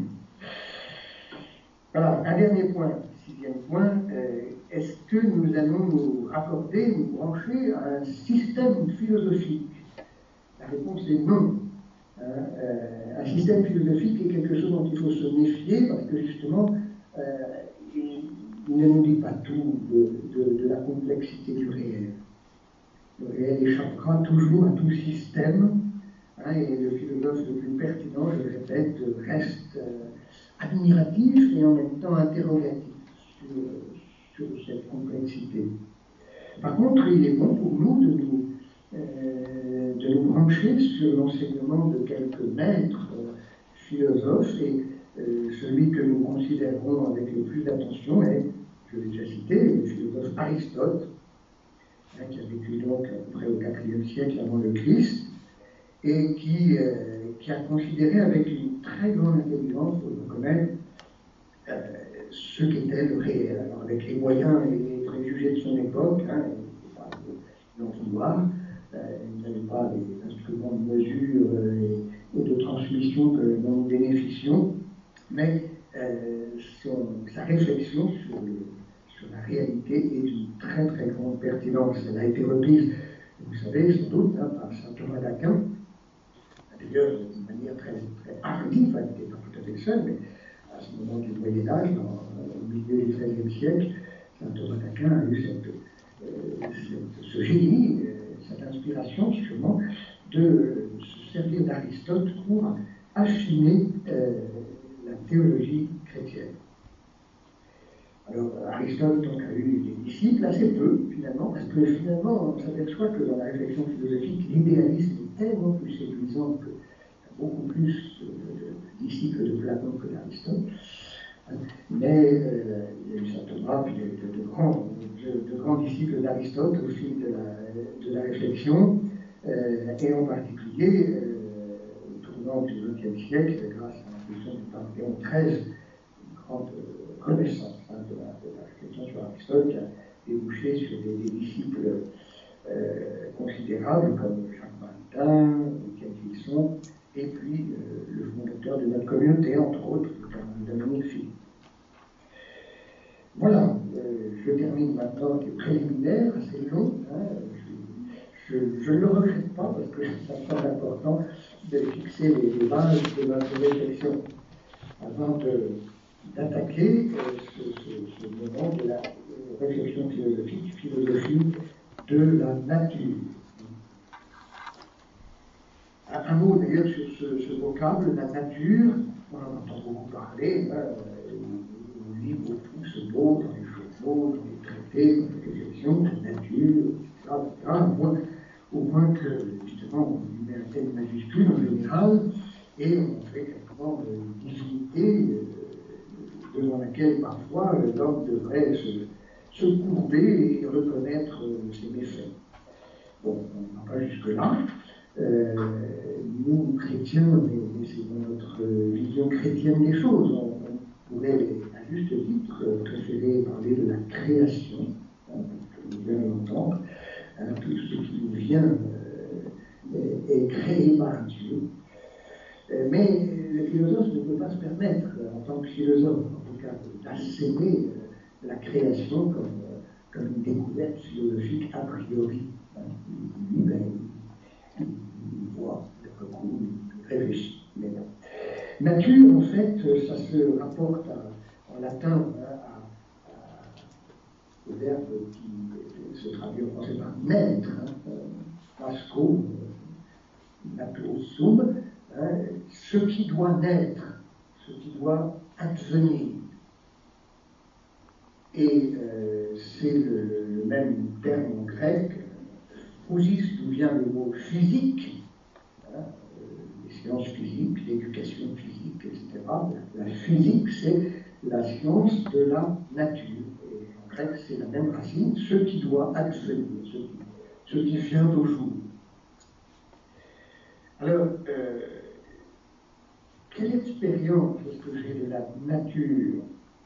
Voilà, un dernier point, sixième point, euh, est-ce que nous allons nous raccorder, nous brancher à un système philosophique? La réponse est non. Hein, euh, un système philosophique est quelque chose dont il faut se méfier parce que justement, euh, il, il ne nous dit pas tout de, de, de la complexité du réel. Le réel échappera toujours à tout système, hein, et le philosophe le plus pertinent, je le répète, reste euh, admiratif et en même temps interrogatif sur, sur cette complexité. Par contre, il est bon pour nous de nous, euh, de nous brancher sur l'enseignement de quelques maîtres euh, philosophes, et euh, celui que nous considérons avec le plus d'attention est, je l'ai déjà cité, le philosophe Aristote, qui a vécu donc à peu près au quatrième siècle avant le Christ, et qui, euh, qui a considéré avec une très grande intelligence, il faut reconnaître, euh, ce qu'était le réel. Alors avec les moyens et les préjugés de son époque, hein, il ne faut pas en vouloir, euh, il n'avait pas des instruments de mesure euh, et, et de transmission que, dont nous bénéficions, mais euh, son, sa réflexion sur le sur la réalité est d'une très très grande pertinence. Elle a été reprise, vous savez, sans doute, hein, par saint Thomas d'Aquin, d'ailleurs d'une manière très, très hardive, elle n'était pas tout à fait seule, mais à ce moment du Moyen-Âge, au milieu du treizième siècle, saint Thomas d'Aquin a eu cette, euh, cette, ce génie, euh, cette inspiration sûrement, de euh, se servir d'Aristote pour affiner euh, la théologie chrétienne. Alors, Aristote donc, a eu des disciples, assez peu, finalement, parce que finalement, on s'aperçoit que dans la réflexion philosophique, l'idéalisme est tellement plus séduisant que beaucoup plus de disciples de Platon que d'Aristote. Mais euh, il y a eu saint Thomas, puis de, de, de, grands, de, de grands disciples d'Aristote au fil de la, de la réflexion, euh, et en particulier, euh, au tournant du vingtième siècle, grâce à l'impulsion du pape Léon treize, une grande euh, renaissance hein, de, la, de la réflexion sur Aristote qui a débouché sur des, des disciples euh, considérables comme Jacques Maritain, Étienne Gilson, et puis euh, le fondateur de notre communauté, entre autres, Dominique Philippe. Voilà, euh, je termine maintenant avec les préliminaires, assez long. Hein, je ne le regrette pas parce que ça me semble important de fixer les, les bases de notre réflexion avant de, d'attaquer euh, ce, ce, ce moment de la euh, réflexion philosophique, philosophie de la nature. Un, un mot d'ailleurs sur ce, ce vocable, la nature, on en entend beaucoup parler, hein, on lit beaucoup ce mot dans les journaux, dans les traités, dans les réflexions, la nature, et cetera, et cetera, au point, au point que, justement, on lui met un tel majuscule en général. devant laquelle parfois l'homme devrait se, se courber et reconnaître ses méfaits. Bon, on ne va pas jusque-là. Euh, nous, chrétiens, mais, mais c'est dans notre vision chrétienne des choses, on, on pourrait, à juste titre, préférer parler de la création, hein, que nous venons d'entendre. Hein, tout ce qui nous vient euh, est, est créé par Dieu. Euh, mais le philosophe ne peut pas se permettre, euh, en tant que philosophe, en tout cas, d'asséner euh, la création comme, euh, comme une découverte philosophique a priori. Hein. Lui, ben, il, il voit, il recoule, il réfléchit. Mais non. Nature, en fait, ça se rapporte à, en latin hein, à, à, au verbe qui se traduit en français par naître, hein, astro, natursum, hein, ce qui doit naître, ce qui doit advenir. Et euh, c'est le, le même terme en grec, physis, d'où vient le mot physique, hein, euh, les sciences physiques, l'éducation physique, et cetera. La, la physique, c'est la science de la nature. Et en grec, c'est la même racine, ce qui doit advenir, ce qui, ce qui vient au jour. Alors, euh, quelle expérience est-ce que j'ai de la nature?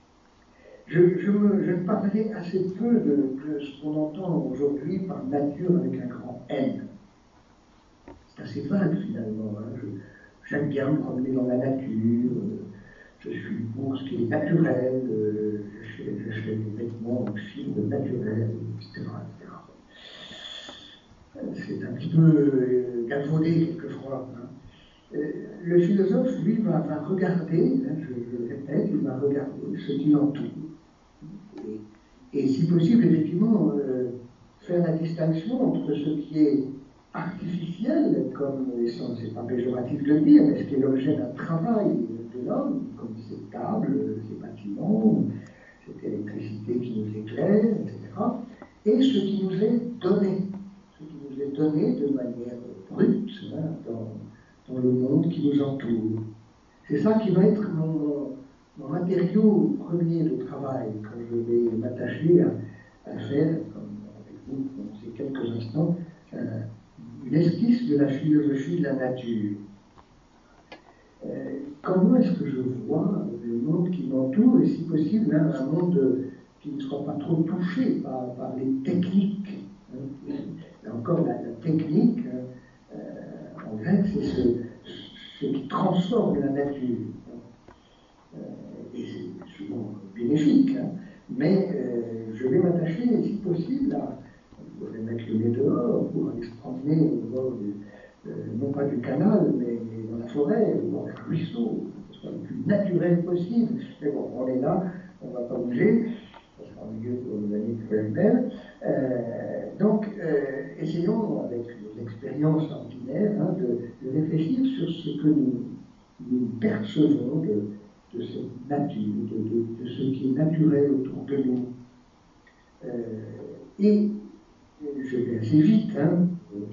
Je, je, me, je parlerai assez peu de, de ce qu'on entend aujourd'hui par nature avec un grand N. C'est assez vague finalement. Hein. J'aime bien me promener dans la nature, je suis pour ce qui est naturel, euh, j'achète des vêtements en fibres naturelles, et cetera, et cetera. C'est un petit peu euh, galvaudé quelquefois. Hein. Euh, le philosophe, lui, va, va regarder, hein, je, je le répète, il va regarder ce qui l'entoure. Et, et si possible, effectivement, euh, faire la distinction entre ce qui est artificiel, comme, c'est pas péjoratif de le dire, mais ce qui est l'objet d'un travail de l'homme, comme ces tables, ces bâtiments, cette électricité qui nous éclaire, et cetera, et ce qui nous est donné, ce qui nous est donné de manière brute hein, dans, dans le monde qui nous entoure. C'est ça qui va être mon, mon matériau premier de travail quand je vais m'attacher à, à faire, comme avec vous dans ces quelques instants, euh, une esquisse de la philosophie de la nature. Euh, comment est-ce que je vois le monde qui m'entoure, et si possible, hein, un monde qui ne soit pas trop touché par, par les techniques. Hein. Là encore, la, la technique, euh, en grec, c'est ce, ce qui transforme la nature. Euh, et c'est souvent bénéfique, hein. Mais euh, je vais m'attacher, si possible, à je vais mettre le nez dehors pour aller se promener au bord du, euh, non pas du canal, mais, mais dans la forêt, au bord d'un ruisseau, que ce soit le plus naturel possible. Mais bon, on est là, on ne va pas bouger, ça sera mieux pour nos amis cruels. Euh, donc, euh, essayons, avec nos expériences ordinaires, hein, de, de réfléchir sur ce que nous, nous percevons de, de cette nature, de, de, de ce qui est naturel autour de nous. Euh, et je vais assez vite, hein,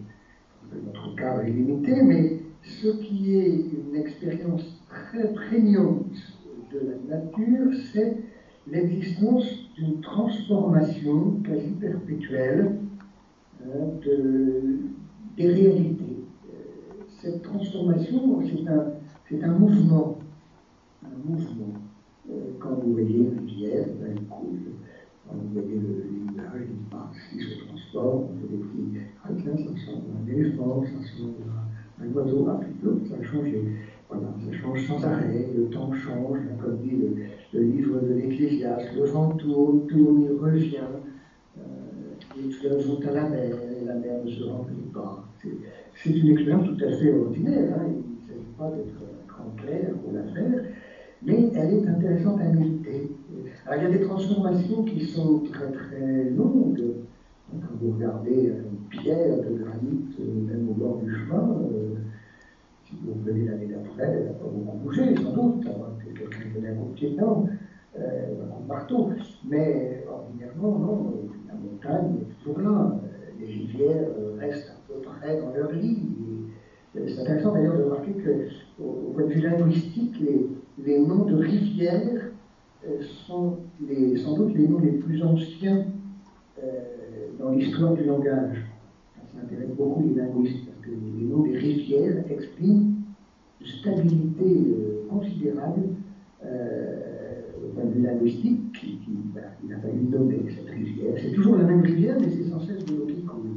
notre cadre est limité, mais ce qui est une expérience très prégnante de la nature, c'est l'existence d'une transformation quasi perpétuelle hein, de, des réalités. Cette transformation, c'est un, c'est un mouvement, un mouvement. Quand vous voyez une rivière, elle coule. Quand vous voyez le nuage, il passe, il se transforme, on fait des petits requins, ça ressemble à un éléphant, ça ressemble à un oiseau, ah, plutôt, ça a changé. Voilà, ça change sans arrêt, le temps change, comme dit le, le livre de l'Ecclésiaste, le vent tourne, tourne, il revient, euh, les fleuves vont à la mer, et la mer ne se remplit pas. C'est une expérience tout à fait ordinaire, hein. Il ne s'agit pas d'être un grand clerc ou la faire, mais elle est intéressante à méditer. Alors, il y a des transformations qui sont très très longues. Quand vous regardez une pierre de granit, même au bord du chemin, euh, si vous venez l'année d'après, elle n'a pas beaucoup bougé, sans doute, avant que quelqu'un venait un coup de pied dedans, euh, un coup de marteau. Mais ordinairement, non, la montagne est toujours là. Les rivières restent à peu près dans leur lit. C'est intéressant d'ailleurs de remarquer qu'au point de vue linguistique, les, les noms de rivières euh, sont les, sans doute les noms les plus anciens euh, dans l'histoire du langage. Ça intéresse beaucoup les linguistes, parce que les noms des rivières expriment une stabilité euh, considérable euh, au point de vue linguistique, qui, qui, bah, il a fallu nommer cette rivière. C'est toujours la même rivière, mais c'est sans cesse de l'eau qui coule.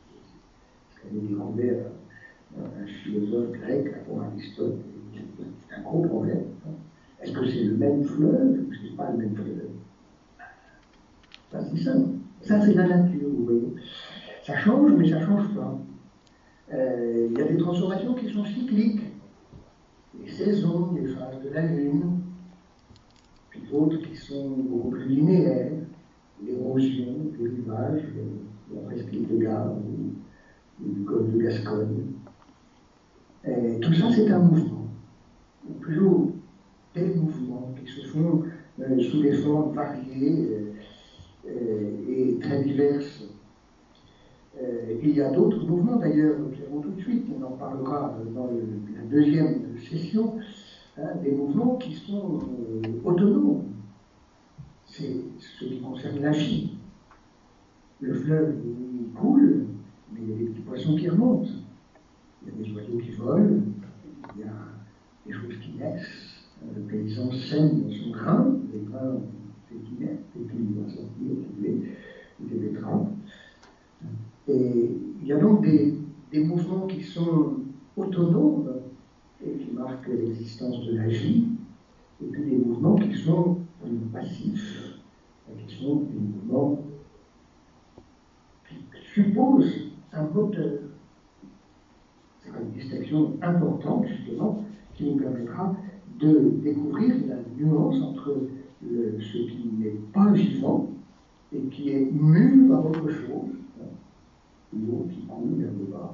Ce qu'avait découvert un, un philosophe grec, pour Aristote, c'est un gros problème. Est-ce que c'est le même fleuve ou c'est pas le même fleuve? Ça, c'est ça. Ça, c'est la nature, vous voyez. Ça change, mais ça ne change pas. Euh, il y a des transformations qui sont cycliques. Les saisons, les phases de la Lune, puis d'autres qui sont beaucoup plus linéaires. L'érosion, les rivages, la presqu'île de Gare ou, ou du golfe de Gascogne. Et tout ça, c'est un mouvement. Toujours des mouvements qui se font euh, sous des formes variées euh, euh, et très diverses. Euh, il y a d'autres mouvements, d'ailleurs, nous verrons tout de suite, on en parlera dans le, la deuxième session, hein, des mouvements qui sont euh, autonomes. C'est ce qui concerne la vie. Le fleuve, il coule, mais il y a des petits poissons qui remontent. Il y a des oiseaux qui volent, il y a des choses qui naissent. Le paysan sème son grain, les grains féculaires, et puis il va sortir des, des betteraves. Et il y a donc des, des mouvements qui sont autonomes et qui marquent l'existence de la vie, et puis des mouvements qui sont passifs, qui sont des mouvements qui supposent un moteur. C'est une distinction importante, justement, qui nous permettra de découvrir la nuance entre le, ce qui n'est pas vivant et qui est mu par autre chose, hein, l'eau qui coule vers le bas,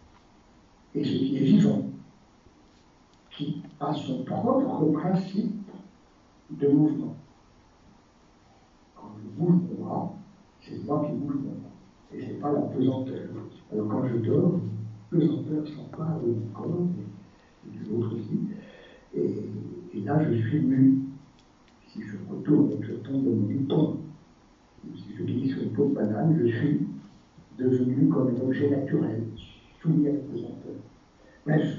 et ce qui est vivant, qui a son propre principe de mouvement. Quand je bouge mon bras, c'est moi qui bouge mon bras, et ce n'est pas la pesanteur. Alors quand je dors, la pesanteur s'empare de mon corps, et, et de l'autre aussi. Et, et là, je suis mu. Si je retourne et que je tombe de mon pont, ou si je glisse sur une peau de banane, je suis devenu comme un objet naturel, soumis à la pesanteur. Bref,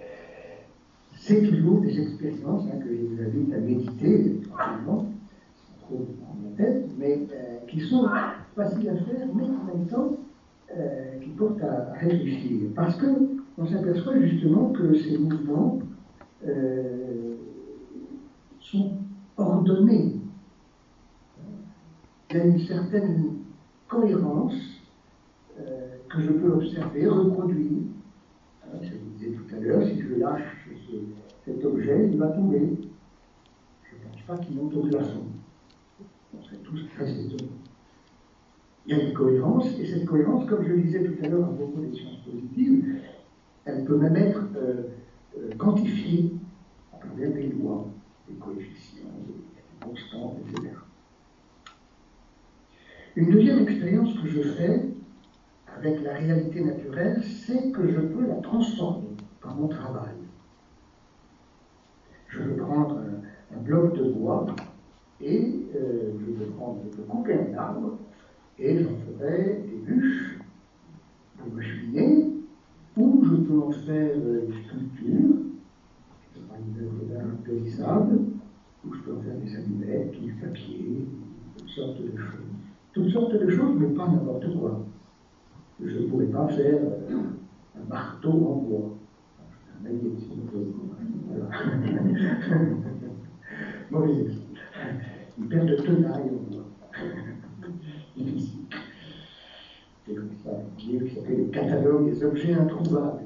c'est toujours des expériences hein, que je vous invite à méditer, tranquillement, sans trop prendre la tête, mais euh, qui sont faciles à faire, mais en même temps euh, qui portent à, à réfléchir. Parce qu'on s'aperçoit justement que ces mouvements Euh, sont ordonnés. Il y a une certaine cohérence euh, que je peux observer, reproduire. Hein, je vous disais tout à l'heure, si je lâche ce, cet objet, il va tomber. Je ne pense pas qu'il monte au plafond. On serait tous très étonnés. Il y a une cohérence, et cette cohérence, comme je le disais tout à l'heure à propos des sciences positives, elle peut même être euh, euh, quantifiée à travers des lois, des coefficients, des constantes, et cetera. Une deuxième expérience que je fais avec la réalité naturelle, c'est que je peux la transformer par mon travail. Je peux prendre un, un bloc de bois et euh, je peux prendre, je peux couper un arbre et j'en ferai des bûches pour ma cheminée, ou je peux en faire une sculpture, ce sera une œuvre d'art impérissable, ou je peux en faire des allumettes, du papier, toutes sortes de choses. Toutes sortes de choses, mais pas n'importe quoi. Je ne pourrais pas faire euh, un marteau en bois. Un magnétisme. Voilà. Mauvais exemple. Une paire de tenailles en bois. Difficile. C'est comme ça, un livre qui s'appelle le catalogue des objets introuvables.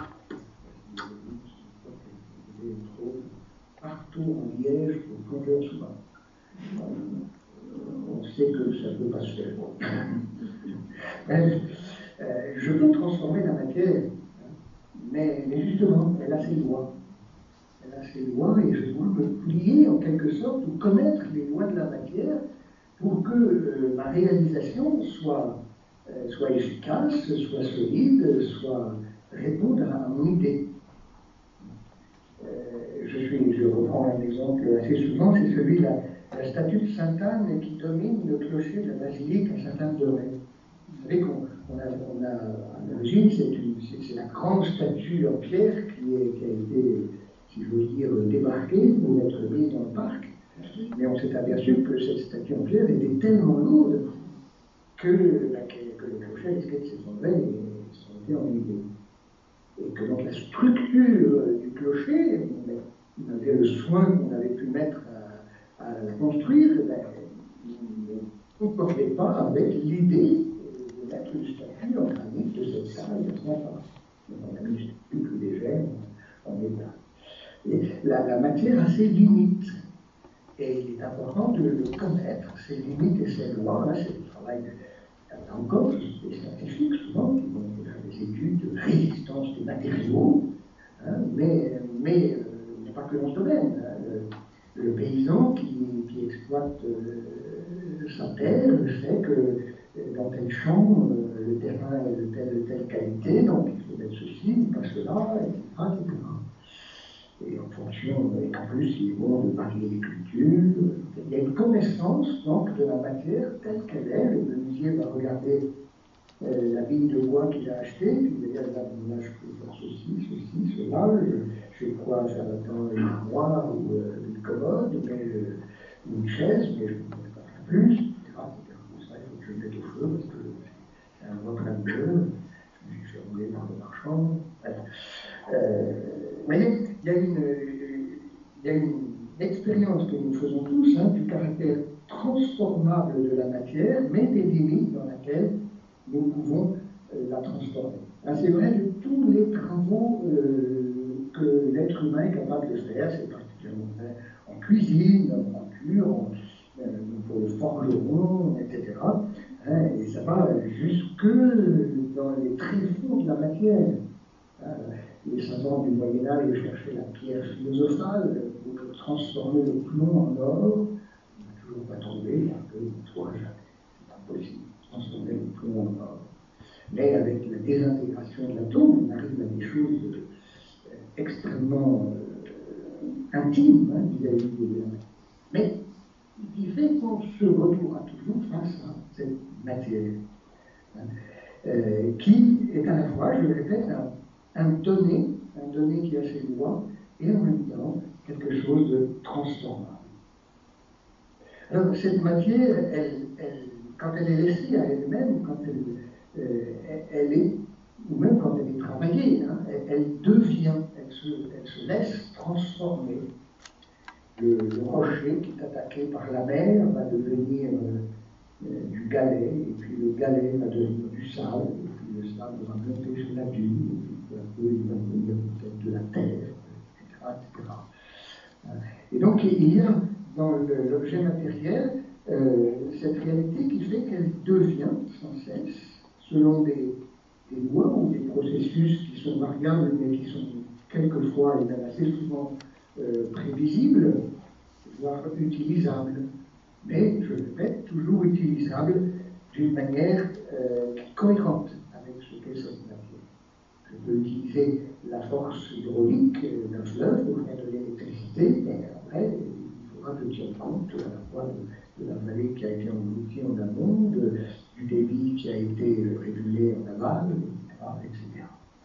Partout en liège pour plongeur sous-marin. On sait que ça ne peut pas se faire. Bref, euh, je peux transformer la matière, mais, mais justement, elle a ses lois. Elle a ses lois et je dois me plier en quelque sorte ou connaître les lois de la matière pour que euh, ma réalisation soit, euh, soit efficace, soit solide, soit réponde à mon idée. Euh, je, suis, je reprends un exemple assez souvent, c'est celui de la, la statue de Sainte Anne qui domine le clocher de la basilique à Saint-Anne-de-Ré. Vous savez qu'on on a, on a, à l'origine, c'est la grande statue en pierre qui, est, qui a été, si je veux dire, débarquée pour être mise dans le parc. Mais on s'est aperçu que cette statue en pierre était tellement lourde que, bah, que, que le clocher risquait de s'effondrer et se monter en milieu. Et que donc la structure du clocher, on avait le soin qu'on avait pu mettre à, à la construire, ben, ne concordait pas avec l'idée de mettre une statue en granit de cette taille de trois pas. On a mis une statue plus légère en état. Et la, la matière a ses limites. Et il est important de, de connaître ses limites et ses lois. Là, c'est le travail de, encore des scientifiques, souvent, qui vont faire des études de résistance des matériaux, hein, mais, mais euh, il n'y a pas que dans ce domaine. Hein. Le, le paysan qui, qui exploite euh, sa terre sait que dans tel champ, euh, le terrain est de telle, telle qualité, donc il faut mettre ceci, pas cela, et cetera, et cetera. Et en fonction, et qu'en plus, il est bon de varier les cultures. Il y a une connaissance donc de la matière telle qu'elle est. Le menuisier va regarder euh, la vigne de bois qu'il a achetée, puis il va dire là, je peux faire ceci, ceci, cela, je, je crois faire dans une armoire ou euh, une commode, mais, euh, ou une chaise, mais je ne peux pas faire plus, et cetera. Pour ça, il faut que je le mette au feu, parce que c'est un votre amoureux, je me suis fait rouler par le marchand. Voilà. Euh, vous voyez, il y a une, il y a une expérience que nous faisons tous hein, du caractère transformable de la matière, mais des limites dans lesquelles nous pouvons euh, la transformer. C'est vrai de tous les travaux euh, que l'être humain est capable de faire, c'est particulièrement vrai en cuisine, en peinture, en, euh, pour le forgeron, et cetera. Hein, et ça va jusque dans les tréfonds de la matière. Hein, les savants du Moyen-Âge cherchaient la pierre philosophale pour transformer le plomb en or. On n'a toujours pas trouvé, il y a un peu de trois jamais. C'est impossible de transformer le plomb en or. Mais avec la désintégration de l'atome, on arrive à des choses euh, extrêmement euh, intimes hein, vis-à-vis de la matière. Mais ce qui fait qu'on se retrouvera toujours face à cette matière, hein, euh, qui est à la fois, je le répète, un un donné, un donné qui a ses lois, et en même temps quelque chose de transformable. Alors cette matière, elle, elle, quand elle est laissée à elle-même, quand elle, euh, elle est, ou même quand elle est travaillée, hein, elle, elle devient, elle se, elle se laisse transformer. Le, le rocher qui est attaqué par la mer va devenir euh, euh, du galet, et puis le galet va devenir du sable, et puis le sable va monter sur la dune, et puis il va devenir peut-être de la terre, et cetera, et cetera. Et donc il y a dans l'objet matériel euh, cette réalité qui fait qu'elle devient sans cesse, selon des, des lois ou des processus qui sont variables, mais qui sont quelquefois et même assez souvent euh, prévisibles, voire utilisables. Mais, je le répète, toujours utilisables d'une manière euh, cohérente avec ce qu'est cette matière. Je peux utiliser la force hydraulique d'un fleuve pour faire de l'électricité, mais après, il faudra que je tienne compte à la fois de, de la vallée qui a été engloutie en amont, de, du débit qui a été régulé en aval, et cetera.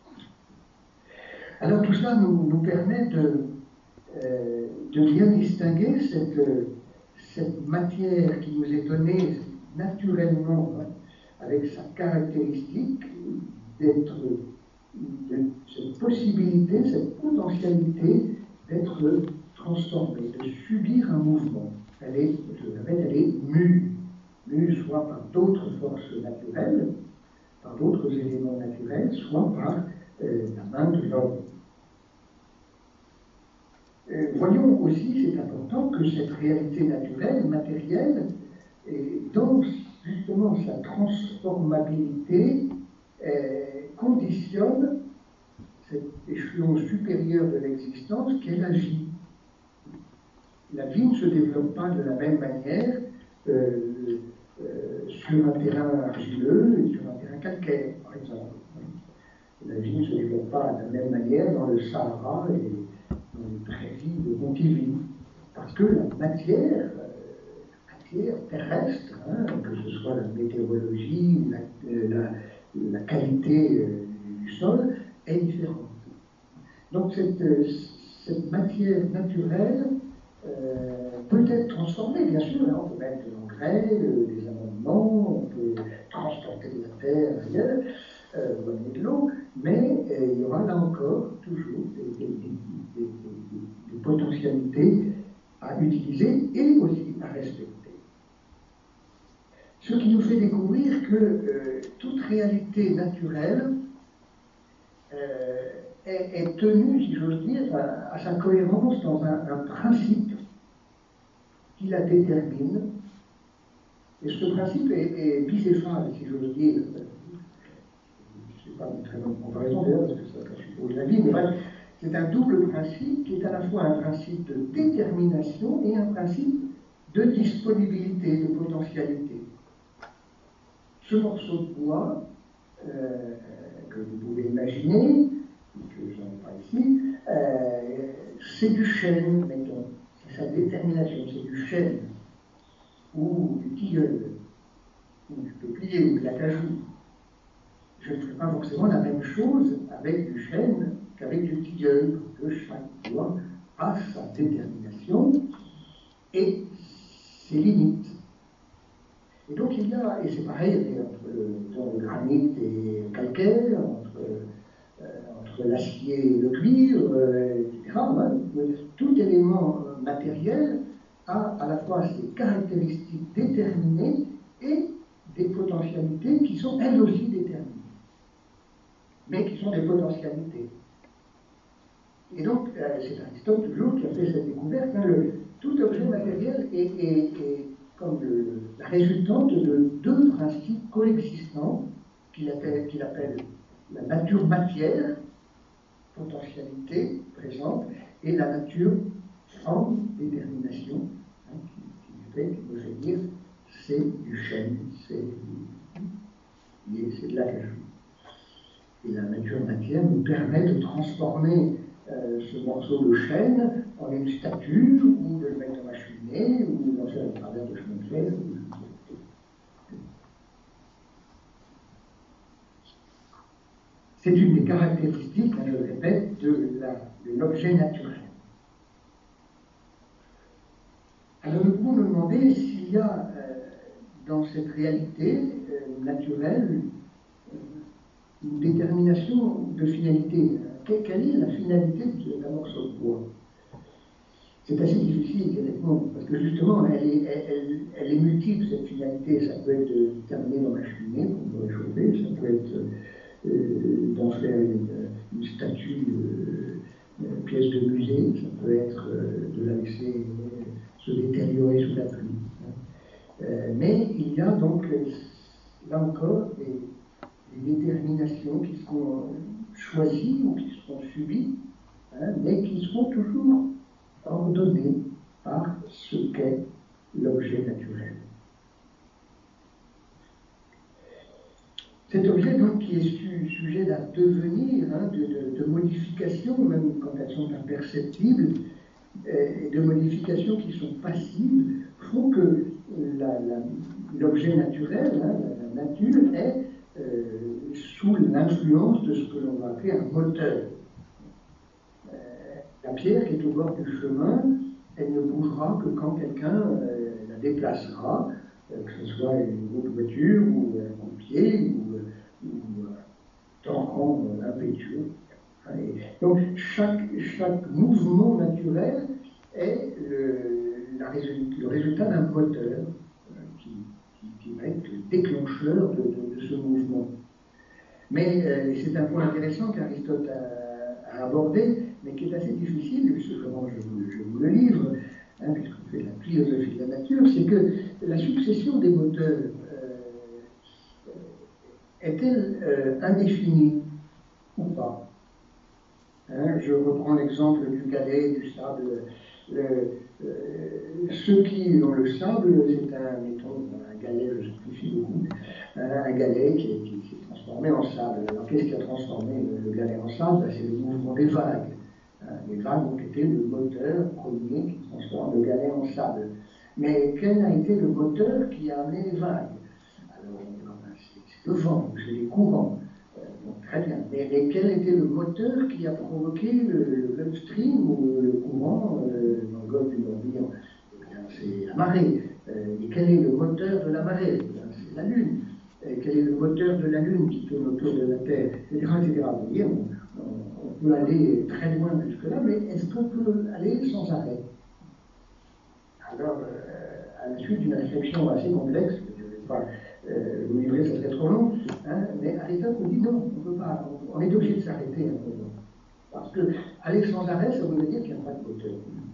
Alors tout cela nous, nous permet de, euh, de bien distinguer cette, cette matière qui nous est donnée naturellement, hein, avec sa caractéristique d'être, de, cette possibilité, cette potentialité d'être transformée, de subir un mouvement. Elle est, je le répète, elle est mue, mue soit par d'autres forces naturelles, par d'autres éléments naturels, soit par euh, la main de l'homme. Euh, voyons aussi, c'est important, que cette réalité naturelle, matérielle, et dans justement sa transformabilité, euh, conditionne cet échelon supérieur de l'existence qu'est la vie. La vie ne se développe pas de la même manière euh, euh, sur un terrain argileux et sur un terrain calcaire, par exemple. La vie ne se développe pas de la même manière dans le Sahara et dans les prairies de Pontivy, parce que la matière, terrestre, hein, que ce soit la météorologie, la, la, la qualité euh, du sol, est différente. Donc cette, cette matière naturelle euh, peut être transformée, bien sûr. Hein, on peut mettre de l'engrais, euh, des amendements, on peut transporter de la terre ailleurs, euh, donner de l'eau, mais euh, il y aura là encore toujours des, des, des, des, des, des potentialités à utiliser et aussi à respecter. Ce qui nous fait découvrir que euh, toute réalité naturelle euh, est, est tenue, si j'ose dire, à, à sa cohérence dans un, un principe qui la détermine. Et ce principe est, est bicéphale, si j'ose dire. Je ne sais pas une très bonne comparaison d'ailleurs, parce que ça, ça suppose la vie, mais bref, c'est un double principe qui est à la fois un principe de détermination et un principe de disponibilité, de potentialité. Ce morceau de bois, euh, que vous pouvez imaginer, que je n'en ai pas ici, euh, c'est du chêne, mettons. C'est sa détermination, c'est du chêne, ou du tilleul, ou du peuplier, ou de l'acajou. Je ne ferai pas forcément la même chose avec du chêne qu'avec du tilleul, que chaque bois a sa détermination et ses limites. Et donc il y a, et c'est pareil entre le, le granit et le calcaire, entre, euh, entre l'acier et le cuivre, euh, et cetera. Ouais, tout élément matériel a à la fois ses caractéristiques déterminées et des potentialités qui sont elles aussi déterminées, mais qui sont des potentialités. Et donc, euh, c'est Aristote toujours qui a fait cette découverte, hein, le, tout objet matériel est, est, est comme le, la résultante de deux principes coexistants qu'il appelle, qu'il appelle la nature matière, potentialité présente, et la nature forme, détermination, hein, qui, qui fait, qui veut dire c'est du chêne, c'est de l'acajou. Et la nature matière nous permet de transformer euh, ce morceau de chêne en une statue, ou de le mettre dans la cheminée, ou de lancer à travers de chemin de fer. C'est une des caractéristiques, je le répète, de l'objet naturel. Alors nous pouvons nous demander s'il y a euh, dans cette réalité euh, naturelle une détermination de finalité. Quelle est la finalité d'un morceau de bois? C'est assez difficile d'y répondre, parce que justement, elle est, elle, elle est multiple, cette finalité. Ça peut être terminé dans la cheminée pour le réchauffer, ça peut être euh, d'en faire une, une statue, euh, une pièce de musée, ça peut être euh, de la laisser euh, se détériorer sous la pluie. Hein. Euh, mais il y a donc, là encore, des des déterminations qui seront choisies ou qui seront subies, hein, mais qui seront toujours ordonnées par ce qu'est l'objet naturel. Cet objet, donc, qui est su, sujet d'un devenir, hein, de, de, de modifications, même quand elles sont imperceptibles, et de modifications qui sont passives, font que l'objet naturel, hein, la, la nature, est Euh, sous l'influence de ce que l'on va appeler un moteur. Euh, la pierre qui est au bord du chemin, elle ne bougera que quand quelqu'un euh, la déplacera, euh, que ce soit une autre voiture ou un pompier ou, ou un torrent impétueux. Et donc chaque, chaque mouvement naturel est le, la, le résultat d'un moteur euh, qui qui va être le déclencheur de, de, de ce mouvement. Mais euh, c'est un point intéressant qu'Aristote a, a abordé, mais qui est assez difficile, puisque comment je vous, je vous le livre, hein, puisqu'on fait de la philosophie de la nature, c'est que la succession des moteurs euh, est-elle euh, indéfinie ou pas? Hein, je reprends l'exemple du galet, du sable. Le, euh, ceux qui ont le sable, c'est un, mettons, un galet, je simplifie beaucoup, un galet qui, qui, qui s'est transformé en sable. Alors qu'est-ce qui a transformé le, le galet en sable? C'est le mouvement des vagues. Hein, les vagues ont été le moteur premier qui transforme le galet en sable. Mais quel a été le moteur qui a amené les vagues? Alors, c'est le vent, c'est les courants. Euh, bon, très bien. Mais, mais quel était le moteur qui a provoqué le l'upstream ou le courant euh, dans le golfe du Morbihan? Eh bien, c'est la marée. Euh, et quel est le moteur de la marée? Eh bien, c'est la Lune. Et quel est le moteur de la Lune qui tourne autour de la Terre, et cetera, et cetera. Vous voyez, on, on, on peut aller très loin jusque-là, mais est-ce qu'on peut aller sans arrêt? Alors, euh, à la suite d'une réflexion assez complexe, je ne vais pas euh, vous livrer, ça serait trop long, hein, mais Aristote nous dit non, on ne peut pas, on, on est obligé de s'arrêter un moment. Parce que aller sans arrêt, ça veut dire qu'il n'y a pas de moteur.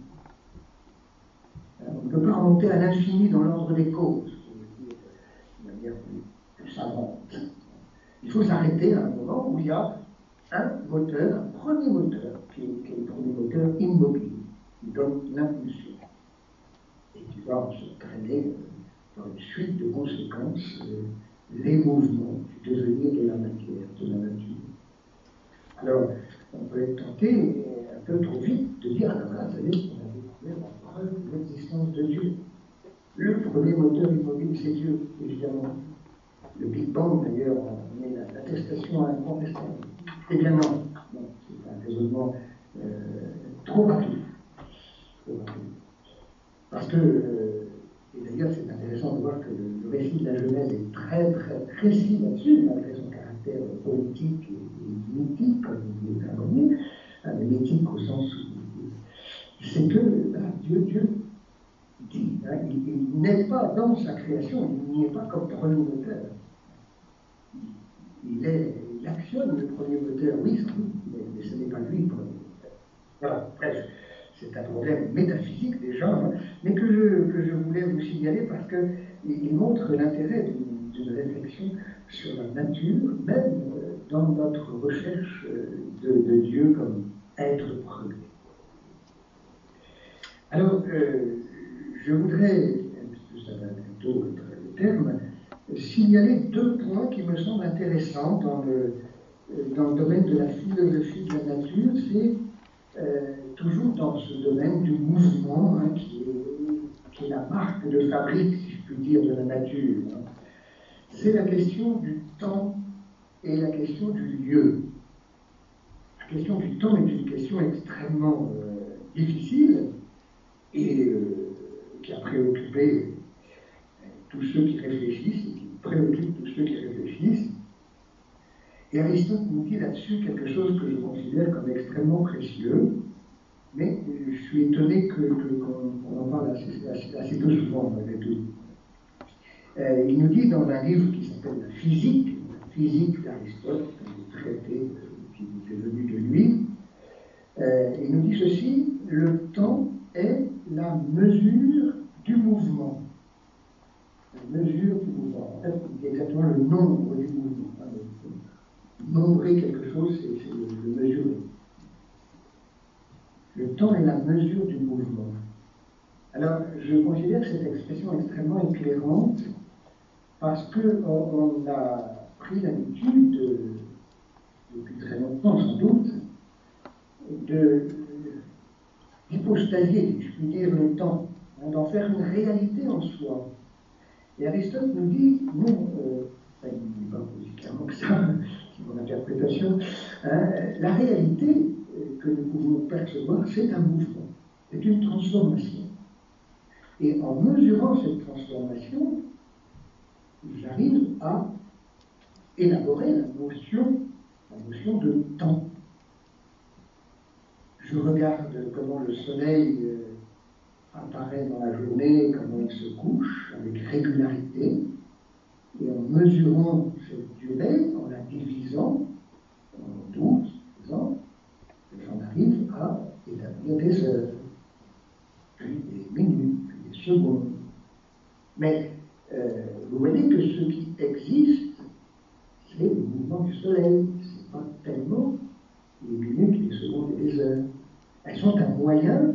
On ne peut pas remonter à l'infini dans l'ordre des causes, de manière plus, plus savante. Il faut s'arrêter à un moment où il y a un moteur, un premier moteur, qui est, qui est le premier moteur immobile, qui donne l'impulsion, et qui va se traîner dans une suite de conséquences euh, les mouvements du devenir de la matière, de la nature. Alors, on peut être tenté un peu trop vite de dire, alors là, vous savez, on a découvert la preuve de l'existence de Dieu. Le premier moteur immobile, c'est Dieu, évidemment. Le Big Bang, d'ailleurs, on est l'attestation incontestable. Eh bien non, non c'est un raisonnement euh, trop rapide. Trop rapide. Parce que, euh, et d'ailleurs c'est intéressant de voir que le, le récit de la Genèse est très très précis là-dessus, malgré son caractère politique et, et mythique, comme vous l'avez abonné, hein, mais mythique au sens où c'est que ben, Dieu, Dieu dit, hein, il, il n'est pas dans sa création, il n'y est pas comme premier moteur. Il, est, il actionne le premier moteur, oui, sans doute, mais, mais ce n'est pas lui le premier moteur. Voilà, bref. C'est un problème métaphysique déjà, hein, mais que je, que je voulais vous signaler parce qu'il montre l'intérêt d'une réflexion sur la nature, même euh, dans notre recherche euh, de, de Dieu comme être premier. Alors, euh, je voudrais, puisque ça va bientôt être le terme, signaler deux points qui me semblent intéressants dans le, dans le domaine de la philosophie de la nature. C'est Euh, toujours dans ce domaine du mouvement, hein, qui, est, qui est la marque de fabrique, si je puis dire, de la nature. Hein. C'est la question du temps et la question du lieu. La question du temps est une question extrêmement euh, difficile et euh, qui a préoccupé euh, tous ceux qui réfléchissent et qui préoccupe tous ceux qui réfléchissent. Et Aristote nous dit là-dessus quelque chose que je considère comme extrêmement précieux, mais je suis étonné que, que, qu'on en parle assez, assez, assez peu souvent, malgré tout. Euh, il nous dit dans un livre qui s'appelle La Physique, la physique d'Aristote, un traité qui est venu de lui, euh, il nous dit ceci: le temps est la mesure du mouvement. La mesure du mouvement. En fait, il dit exactement le nombre du mouvement. Nombrer quelque chose, c'est le, le mesurer. Le temps est la mesure du mouvement. Alors, je considère cette expression extrêmement éclairante parce qu'on on a pris l'habitude, de, depuis très longtemps sans doute, d'hypostasier, si je puis dire, le temps, hein, d'en faire une réalité en soi. Et Aristote nous dit, non, euh, enfin, il ne dit pas aussi clairement que ça, mon interprétation, hein, la réalité que nous pouvons percevoir, c'est un mouvement, c'est une transformation. Et en mesurant cette transformation, j'arrive à élaborer la notion, la notion de temps. Je regarde comment le soleil apparaît dans la journée, comment il se couche, avec régularité. Et en mesurant cette durée, en la divisant en douze ans, j'en arrive à établir des heures, puis des minutes, puis des secondes. Mais euh, vous voyez que ce qui existe, c'est le mouvement du soleil. Ce n'est pas tellement les minutes, les secondes et les heures. Elles sont un moyen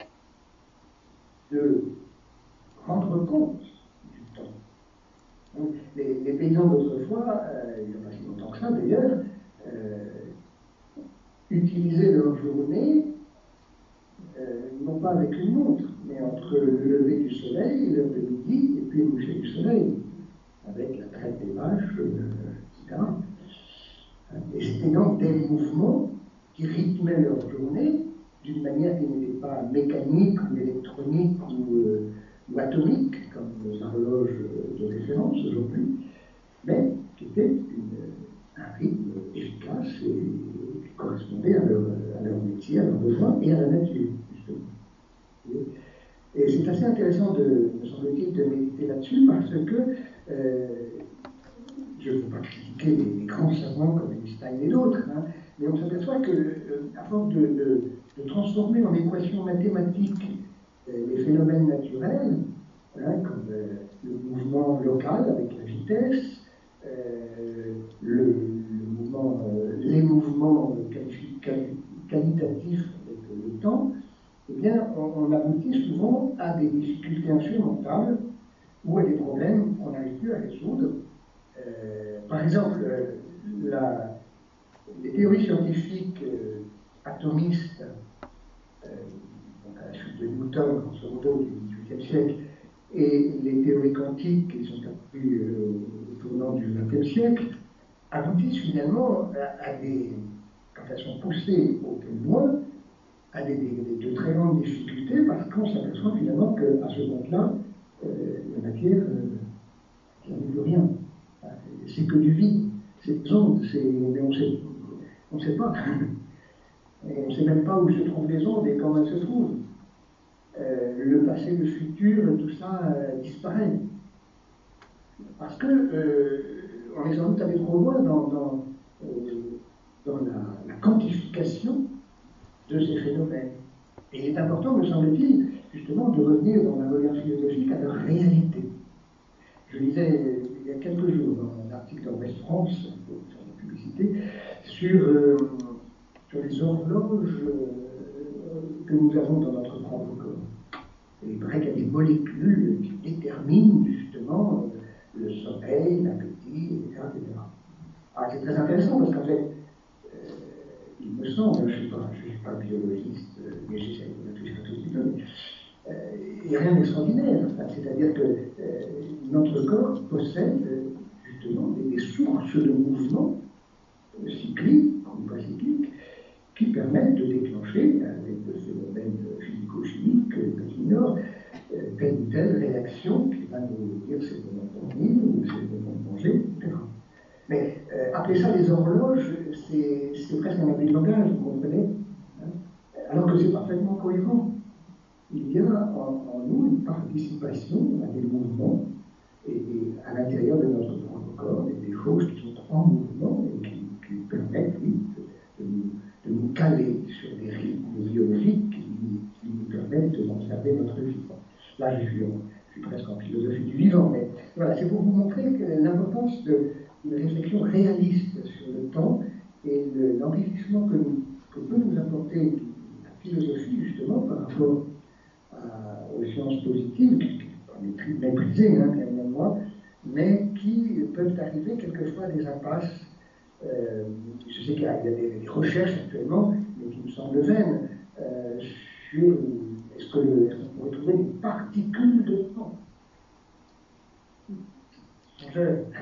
de rendre compte du temps. Les, les paysans d'autrefois, euh, il n'y a pas si longtemps que ça d'ailleurs, euh, utilisaient leur journée, euh, non pas avec une montre, mais et entre le lever du soleil, l'heure de midi, et puis le coucher du soleil, avec la traite des vaches, euh, et cetera. Et c'était donc des mouvements qui rythmaient leur journée d'une manière qui n'était pas mécanique ou électronique ou, euh, ou atomique, comme nos horloges de référence aujourd'hui, mais qui était une, un rythme efficace et qui correspondait à leur, à leur métier, à leurs besoins et à la nature, justement. Et, et c'est assez intéressant, de, me semble-t-il, de méditer là-dessus parce que euh, je ne veux pas critiquer les, les grands savants comme Einstein et d'autres, hein, mais on s'aperçoit que, euh, à force de, de, de transformer en équations mathématiques euh, les phénomènes naturels, hein, comme euh, le mouvement local avec la vitesse, euh, le, le mouvement, euh, les mouvements quali quali qualitatifs avec le temps, eh bien, on, on aboutit souvent à des difficultés insurmontables ou à des problèmes qu'on n'arrive plus à résoudre. Euh, par exemple, la, les théories scientifiques euh, atomistes, euh, donc à la suite de Newton, grosso modo, du dix-huitième siècle, et les théories quantiques qui sont apparues euh, au tournant du vingtième siècle, aboutissent finalement à, à des, quand elles sont poussées au plus loin, à des, des, de très grandes difficultés, parce qu'on s'aperçoit finalement qu'à ce moment-là, euh, la matière euh, n'a plus rien. C'est que du vide, c'est des ondes, mais on sait, on ne sait pas. Et on ne sait même pas où se trouvent les ondes et comment elles se trouvent. Euh, le passé, le futur, tout ça euh, disparaît. Parce que euh, on est sans doute allé trop loin dans, dans, euh, dans la, la quantification de ces phénomènes. Et il est important, me semble-t-il, justement, de revenir dans la regard philosophique à leur réalité. Je lisais il y a quelques jours dans un article dans West France, pour faire de la publicité, sur, euh, sur les horloges euh, que nous avons dans notre propre corps. Et il paraît qu'il y a des molécules qui déterminent justement euh, le sommeil, l'appétit, et cetera, et cetera. Alors c'est très intéressant parce qu'en fait, euh, il me semble, je ne suis, suis pas biologiste, euh, mais j'essaie de réfléchir un tout petit peu, mais euh, il n'y a rien d'extraordinaire. Enfin, c'est-à-dire que euh, notre corps possède justement des, des sources de mouvement euh, cycliques ou pas cycliques qui permettent de déclencher, avec le phénomène physico-chimique que j'ignore, euh, telle ou telle réaction qui va nous dire c'est le moment de dormir ou c'est le moment de manger, et cetera. Mais euh, appeler ça les horloges, c'est presque un abus de langage, vous comprenez, hein, alors que c'est parfaitement cohérent. Il y a en, en nous une participation à des mouvements et, et à l'intérieur de notre propre corps, et des choses qui sont en mouvement et qui, qui permettent, oui, de, de, nous, de nous caler sur des rythmes biologiques qui, qui nous permettent de conserver notre vie. Là, je suis, je suis presque en philosophie du vivant, mais voilà, c'est pour vous montrer l'importance d'une réflexion réaliste sur le temps et l'enrichissement que, que peut nous apporter la philosophie, justement, par rapport aux sciences positives, qui sont méprisées, hein, bien moi, mais qui peuvent arriver quelquefois à des impasses. Euh, je sais qu'il y a des, des recherches actuellement, mais qui me semblent vaines, euh, sur est-ce qu'on est pourrait trouver des particules de temps. Je...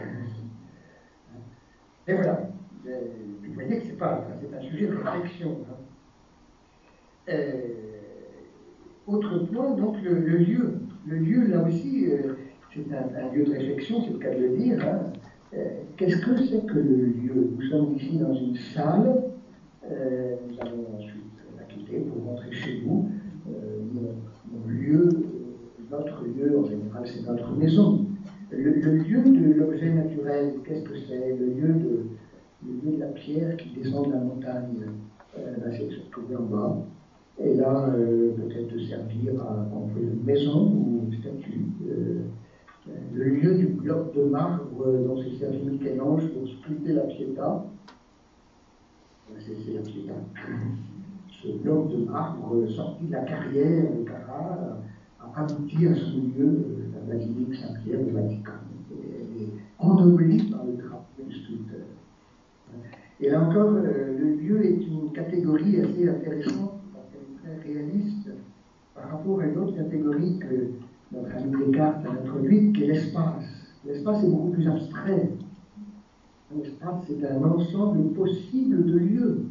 Et voilà. Vous voyez que c'est pas, c'est un sujet de réflexion. Hein. Euh, Autre point, donc le, le lieu. Le lieu, là aussi, euh, c'est un, un lieu de réflexion, c'est le cas de le dire. Hein. Euh, Qu'est-ce que c'est que le lieu? Nous sommes ici dans une salle, euh, nous allons ensuite la quitter pour rentrer chez nous. Euh, mon, mon lieu, notre lieu, en général, c'est notre maison. Le, le lieu de l'objet naturel, qu'est-ce que c'est? Le lieu de, le lieu de la pierre qui descend de la montagne, euh, là, c'est de se trouver en bas. Et là, euh, peut-être de servir à construire une maison ou une statue. Euh, le lieu du bloc de marbre dont s'est servi Michel-Ange pour sculpter la Pietà. C'est la Pietà. Ce bloc de marbre sorti de la carrière de Carrare a abouti à son lieu, la basilique Saint-Pierre au Vatican. Elle est ennoblie par le travail du sculpteur. Et là encore, le lieu est une catégorie assez intéressante, réaliste par rapport rapport à une autre catégorie que notre ami Descartes a introduite, qui est l'espace. L'espace est beaucoup plus abstrait. L'espace, c'est un ensemble possible de lieux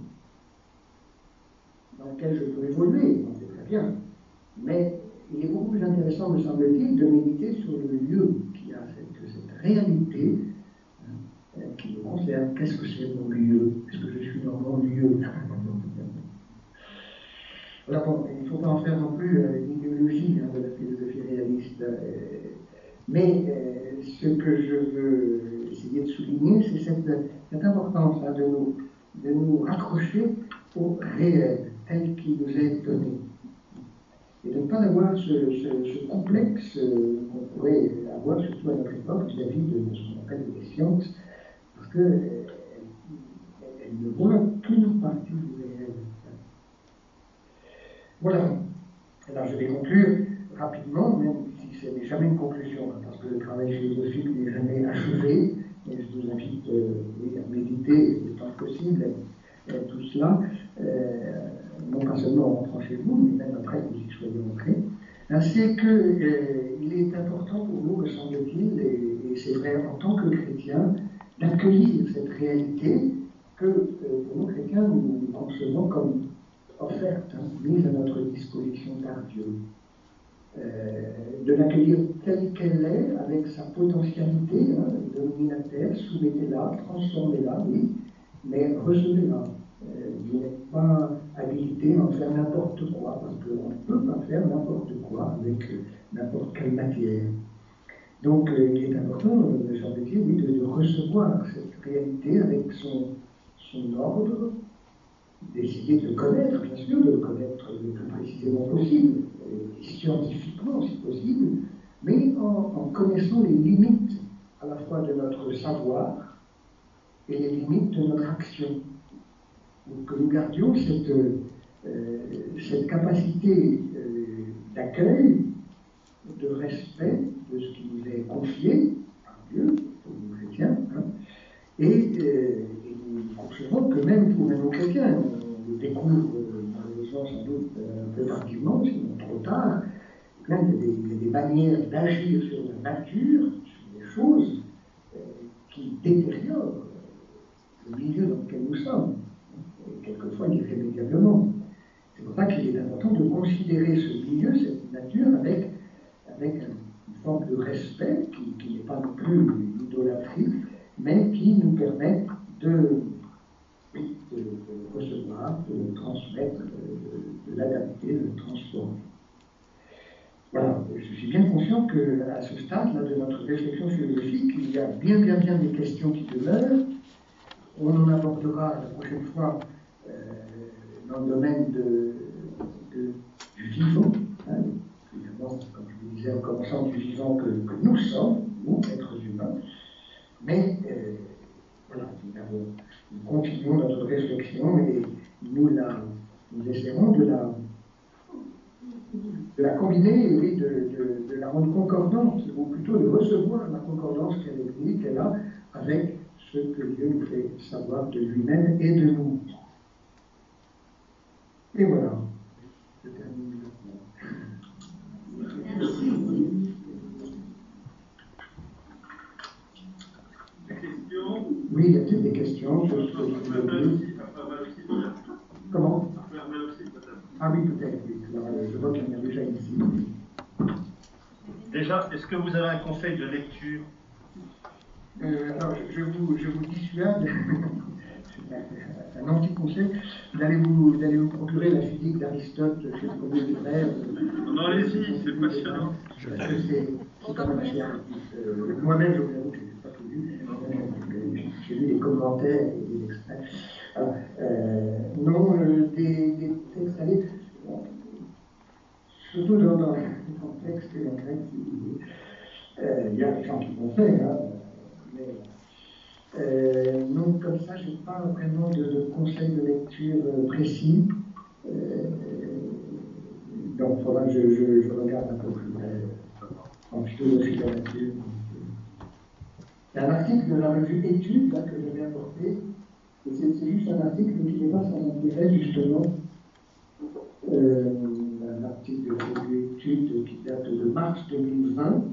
dans lequel je peux évoluer, on sait très bien. Mais il est beaucoup plus intéressant, me semble-t-il, de méditer sur le lieu qui a cette, cette réalité hein, qui me concerne. Qu'est-ce que c'est mon lieu? Est-ce que je suis dans mon lieu? Voilà, bon, il ne faut pas en faire non plus euh, une idéologie hein, de la philosophie réaliste. Euh, mais euh, ce que je veux essayer de souligner, c'est cette, cette importance hein, de, nous, de nous raccrocher au réel tel qu'il nous est donné. Et de ne pas avoir ce, ce, ce complexe euh, qu'on pourrait avoir, surtout à notre époque, vis-à-vis de, de ce qu'on appelle les sciences, parce qu'elles euh, elles ne voient qu'une partie du réel. Voilà. Alors je vais conclure rapidement, même si ce n'est jamais une conclusion, hein, parce que le travail philosophique n'est jamais achevé, et je vous invite euh, à méditer le temps possible euh, tout cela, euh, non pas seulement en rentrant chez vous, mais même après que vous y soyez entrés. C'est qu'il euh, est important pour nous, me semble-t-il, et, et c'est vrai en tant que chrétiens, d'accueillir cette réalité que euh, pour nous chrétiens, nous, nous concevons comme offerte, hein, mise à notre disposition par Dieu. Euh, de l'accueillir telle qu'elle est, avec sa potentialité, hein, dominez-la, soumettez-la, transformez-la, oui, mais recevez-la. Euh, vous n'êtes pas habilité à en faire n'importe quoi, parce qu'on ne peut pas faire n'importe quoi avec euh, n'importe quelle matière. Donc, euh, il est important, me semble-t-il, oui, de, de recevoir cette réalité avec son, son ordre, d'essayer de le connaître, bien sûr, de le connaître le plus précisément possible, et scientifiquement si possible, mais en, en connaissant les limites à la fois de notre savoir et les limites de notre action. Donc que nous gardions cette, euh, cette capacité euh, d'accueil, de respect de ce qui nous est confié par Dieu, pour nous chrétiens, hein, et, euh, et nous concevons que même pour nous chrétiens, on le découvre euh, malheureusement sans doute euh, un peu tardivement, sinon trop tard, il y a des, il y a des manières d'agir sur la nature, sur les choses, euh, qui détériorent le milieu dans lequel nous sommes, et quelquefois irrémédiablement. C'est pour ça qu'il est important de considérer ce milieu, cette nature, avec, avec une forme de respect, qui, qui n'est pas non plus une idolâtrie, mais qui nous permet de, de, de recevoir, de le transmettre, de, de l'adapter, de le transformer. Voilà, je suis bien conscient qu'à ce stade-là de notre réflexion philosophique, il y a bien, bien, bien des questions qui demeurent. On en abordera la prochaine fois euh, dans le domaine de, de, du vivant, hein, évidemment, comme je vous disais, en commençant du vivant que, que nous sommes, nous, êtres humains, mais euh, voilà, nous, avons, nous continuons notre réflexion et nous, la, nous essaierons de la, de la combiner, oui, de, de, de la rendre concordante, ou plutôt de recevoir la concordance qu'elle qu'elle a avec ce que Dieu nous fait savoir de lui-même et de nous. Et voilà, je termine maintenant. Merci. Oui, il y a peut-être des questions. Je, je, je, Comment? Ah oui, peut-être, oui. Alors, je vois qu'il y en a déjà ici. Déjà, est-ce que vous avez un conseil de lecture? euh, Alors, je, je, vous, je vous dissuade, c'est un, un anti-conseil, d'aller vous, d'aller vous procurer la physique d'Aristote chez le premier libraire. Non, allez-y, c'est passionnant. Parce que c'est quand même assez actif. Euh, moi-même, je vous avoue que je n'ai pas tout lu. J'ai lu des commentaires et des extraits. Alors, euh, non, euh, des, des textes à lire, bon, surtout dans, dans le texte et en grec, euh, il y a des gens qui l'ont fait, hein, mais euh, non, comme ça, je n'ai pas vraiment de, de conseils de lecture euh, précis. Euh, donc, il faudra que je, je, je regarde un peu plus près en philosophie de la nature. Il y a un article de la revue Études là, que j'avais apporté. Et c'est juste un article qui n'est pas sans intérêt, justement. Euh, un article de la revue Études qui date de mars deux mille vingt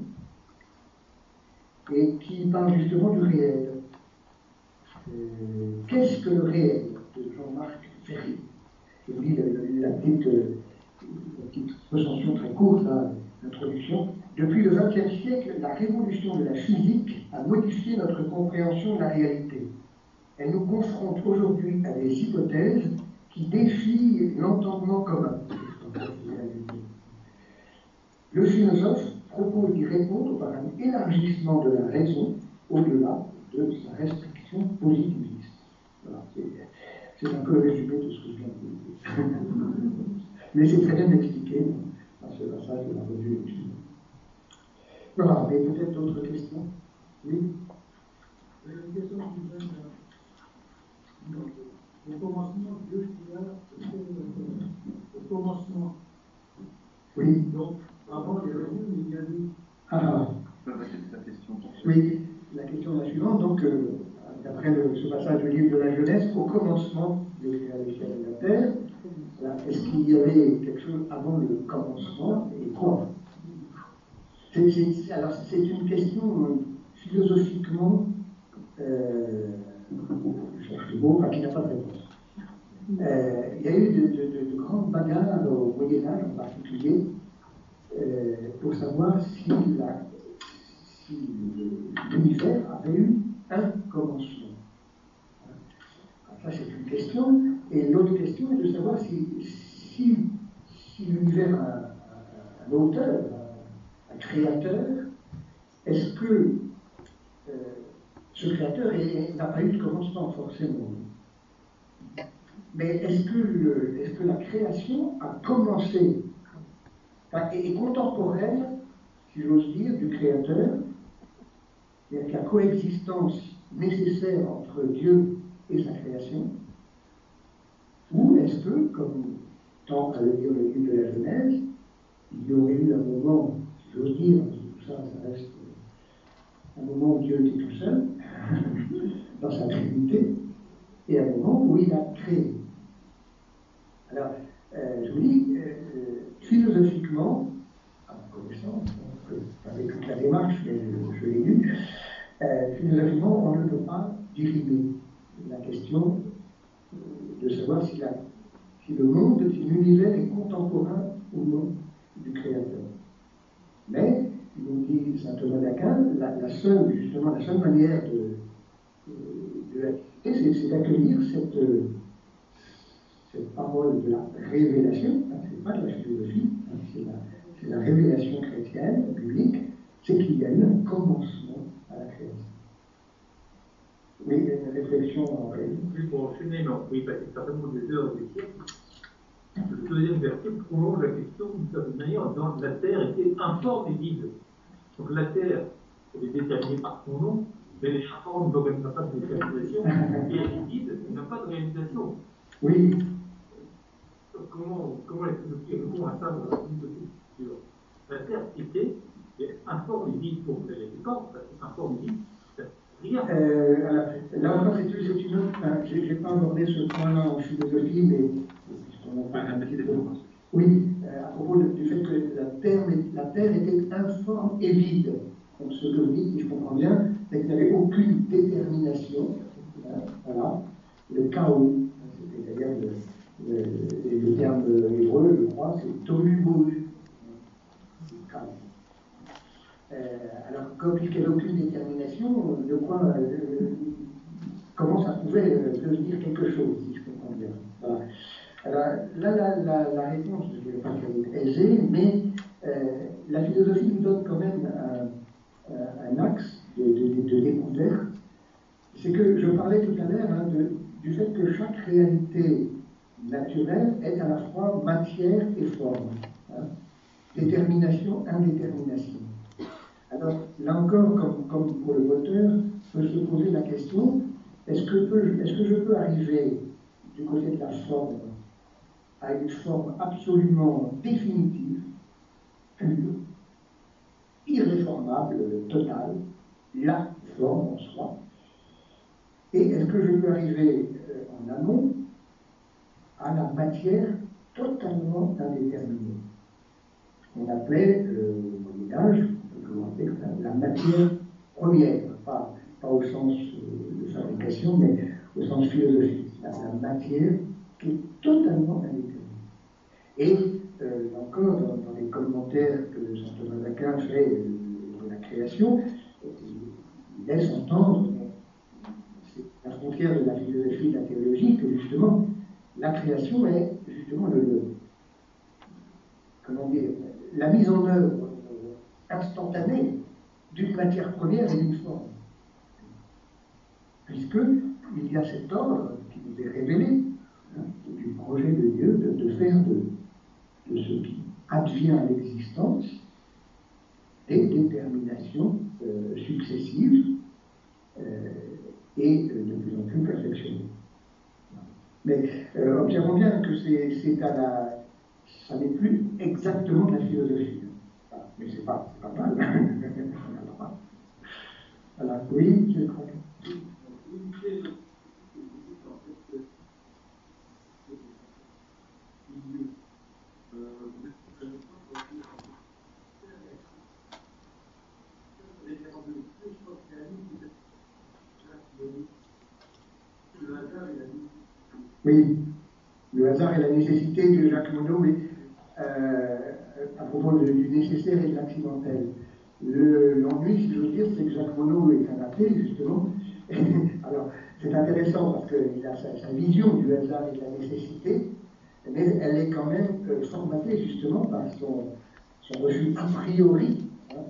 et qui parle justement du réel. Euh, Qu'est-ce que le réel de Jean-Marc Ferry? Je vous lis la, la, la, petite, la petite recension très courte, hein, l'introduction. Depuis le vingtième siècle, la révolution de la physique a modifié notre compréhension de la réalité. Elle nous confronte aujourd'hui à des hypothèses qui défient l'entendement commun. Le philosophe propose d'y répondre par un élargissement de la raison au-delà de sa restriction positiviste. Voilà, c'est un peu le résumé de ce que je viens de dire. Mais c'est très bien expliqué dans ce passage de la revue Études. Voilà, mais peut-être d'autres questions? Oui? Une question qui vient au commencement, Dieu qui a au commencement. Oui. Donc, avant, il y avait Dieu, mais il y a eu. Ah, C'est la question. oui, la question est la suivante. Donc, euh, d'après ce passage du livre de la Genèse, au commencement, Dieu créa le ciel et la terre. Est-ce qu'il y avait quelque chose avant le commencement et quoi? c'est, c'est, Alors, c'est une question euh, philosophiquement, euh, je cherche le mot, enfin, qui n'a pas de réponse. Euh, il y a eu de, de, de, de grandes bagarres au Moyen-Âge en particulier euh, pour savoir si, la, si l'univers avait eu un commencement. Alors, ça, c'est une question. Et l'autre question est de savoir si, si, si l'univers a un, un auteur, un, un créateur, est-ce que euh, ce créateur n'a pas eu de commencement forcément? Mais est-ce que, le, est-ce que la création a commencé, enfin, est contemporaine, si j'ose dire, du créateur, c'est-à-dire la coexistence nécessaire entre Dieu et sa création? Ou est-ce que, comme tend à le dire le livre de la Genèse, il y aurait eu un moment, si j'ose dire, parce que tout ça, ça reste un moment où Dieu était tout seul, dans sa trinité, et un moment où il a créé. Alors, euh, je vous dis, euh, philosophiquement, à ma connaissance, avec toute la démarche, mais je, je l'ai lu, euh, philosophiquement, on ne peut pas dériver la question de savoir si, la, si le monde, si l'univers est contemporain ou non du Créateur. Mais, nous dit saint Thomas d'Aquin, la, la seule, justement, la seule manière de, de l'activité, c'est d'accueillir cette, cette parole de la révélation, hein, c'est pas de la philosophie, hein, c'est la, la révélation chrétienne, biblique, c'est qu'il y a eu un commencement à la création. Oui, une réflexion en réalité. Juste pour enchaîner, mais on peut y passer certainement des heures et des siècles. Le deuxième verset prolonge la question d'une certaine manière en disant que la terre était informe et vide. Donc la terre, elle est déterminée par son nom, mais elle est informe, donc elle n'a pas de détermination, et elle est vide, elle n'a pas de réalisation. Oui. Donc comment, comment la philosophie répond à ça dans la philosophie? La terre était informe et vide pour les habitants, parce que informe et vide, rien. Euh, alors, là encore, c'est une autre. Enfin, je n'ai pas abordé ce point-là en philosophie, mais puisqu'on en parle un petit peu. Oui, euh, à propos de, du fait que la terre, la terre était informe et vide. Donc, ce que vous dites, si je comprends bien, c'est qu'il n'y avait aucune détermination. Hein, voilà, le chaos, c'est-à-dire le, le, le terme hébreu, je crois, c'est tohu bohu. Chaos. Euh, alors, comme puisqu'il n'y avait aucune détermination, de quoi, euh, comment ça pouvait euh, devenir quelque chose, si je comprends bien. Voilà. Alors, là, la, la, la réponse, je ne dirais pas qu'elle est aisée, mais euh, la philosophie nous donne quand même un, un, un axe de, de, de découverte. C'est que je parlais tout à l'heure hein, de, du fait que chaque réalité naturelle est à la fois matière et forme. Hein. Détermination, indétermination. Alors, là encore, comme, comme pour le moteur, peut se poser la question, est-ce que, peut, est-ce que je peux arriver du côté de la forme à une forme absolument définitive, pure, irréformable, totale, la forme en soi, et est-ce que je peux arriver euh, en amont à la matière totalement indéterminée? qu'on appelait euh, au Moyen-Âge, la, la matière première, pas, pas au sens euh, de fabrication, mais au sens philosophique. La, la matière qui est totalement indéterminée. Et euh, encore, dans, dans les commentaires que saint Thomas d'Aquin fait euh, de la création, euh, il laisse entendre, c'est la frontière de la philosophie et de la théologie, que justement, la création est justement le, le comment dire, la mise en œuvre instantanée d'une matière première et d'une forme. Puisqu'il y a cet ordre qui nous est révélé, hein, du projet de Dieu de, de faire de, de ce qui advient à l'existence des déterminations euh, successives euh, et euh, de plus en plus perfectionnées. Mais euh, observons bien que c'est à la... ça n'est plus exactement de la philosophie. Voilà. Mais c'est pas, pas mal. Voilà, oui, je crois. Oui, le hasard et la nécessité de Jacques Monod, oui, euh, à propos de, du nécessaire et de l'accidentel. L'ennui, si je veux dire, c'est que Jacques Monod est un athée, justement. Alors, c'est intéressant parce qu'il a sa, sa vision du hasard et de la nécessité, mais elle est quand même euh, formatée, justement, par son, son refus a priori hein,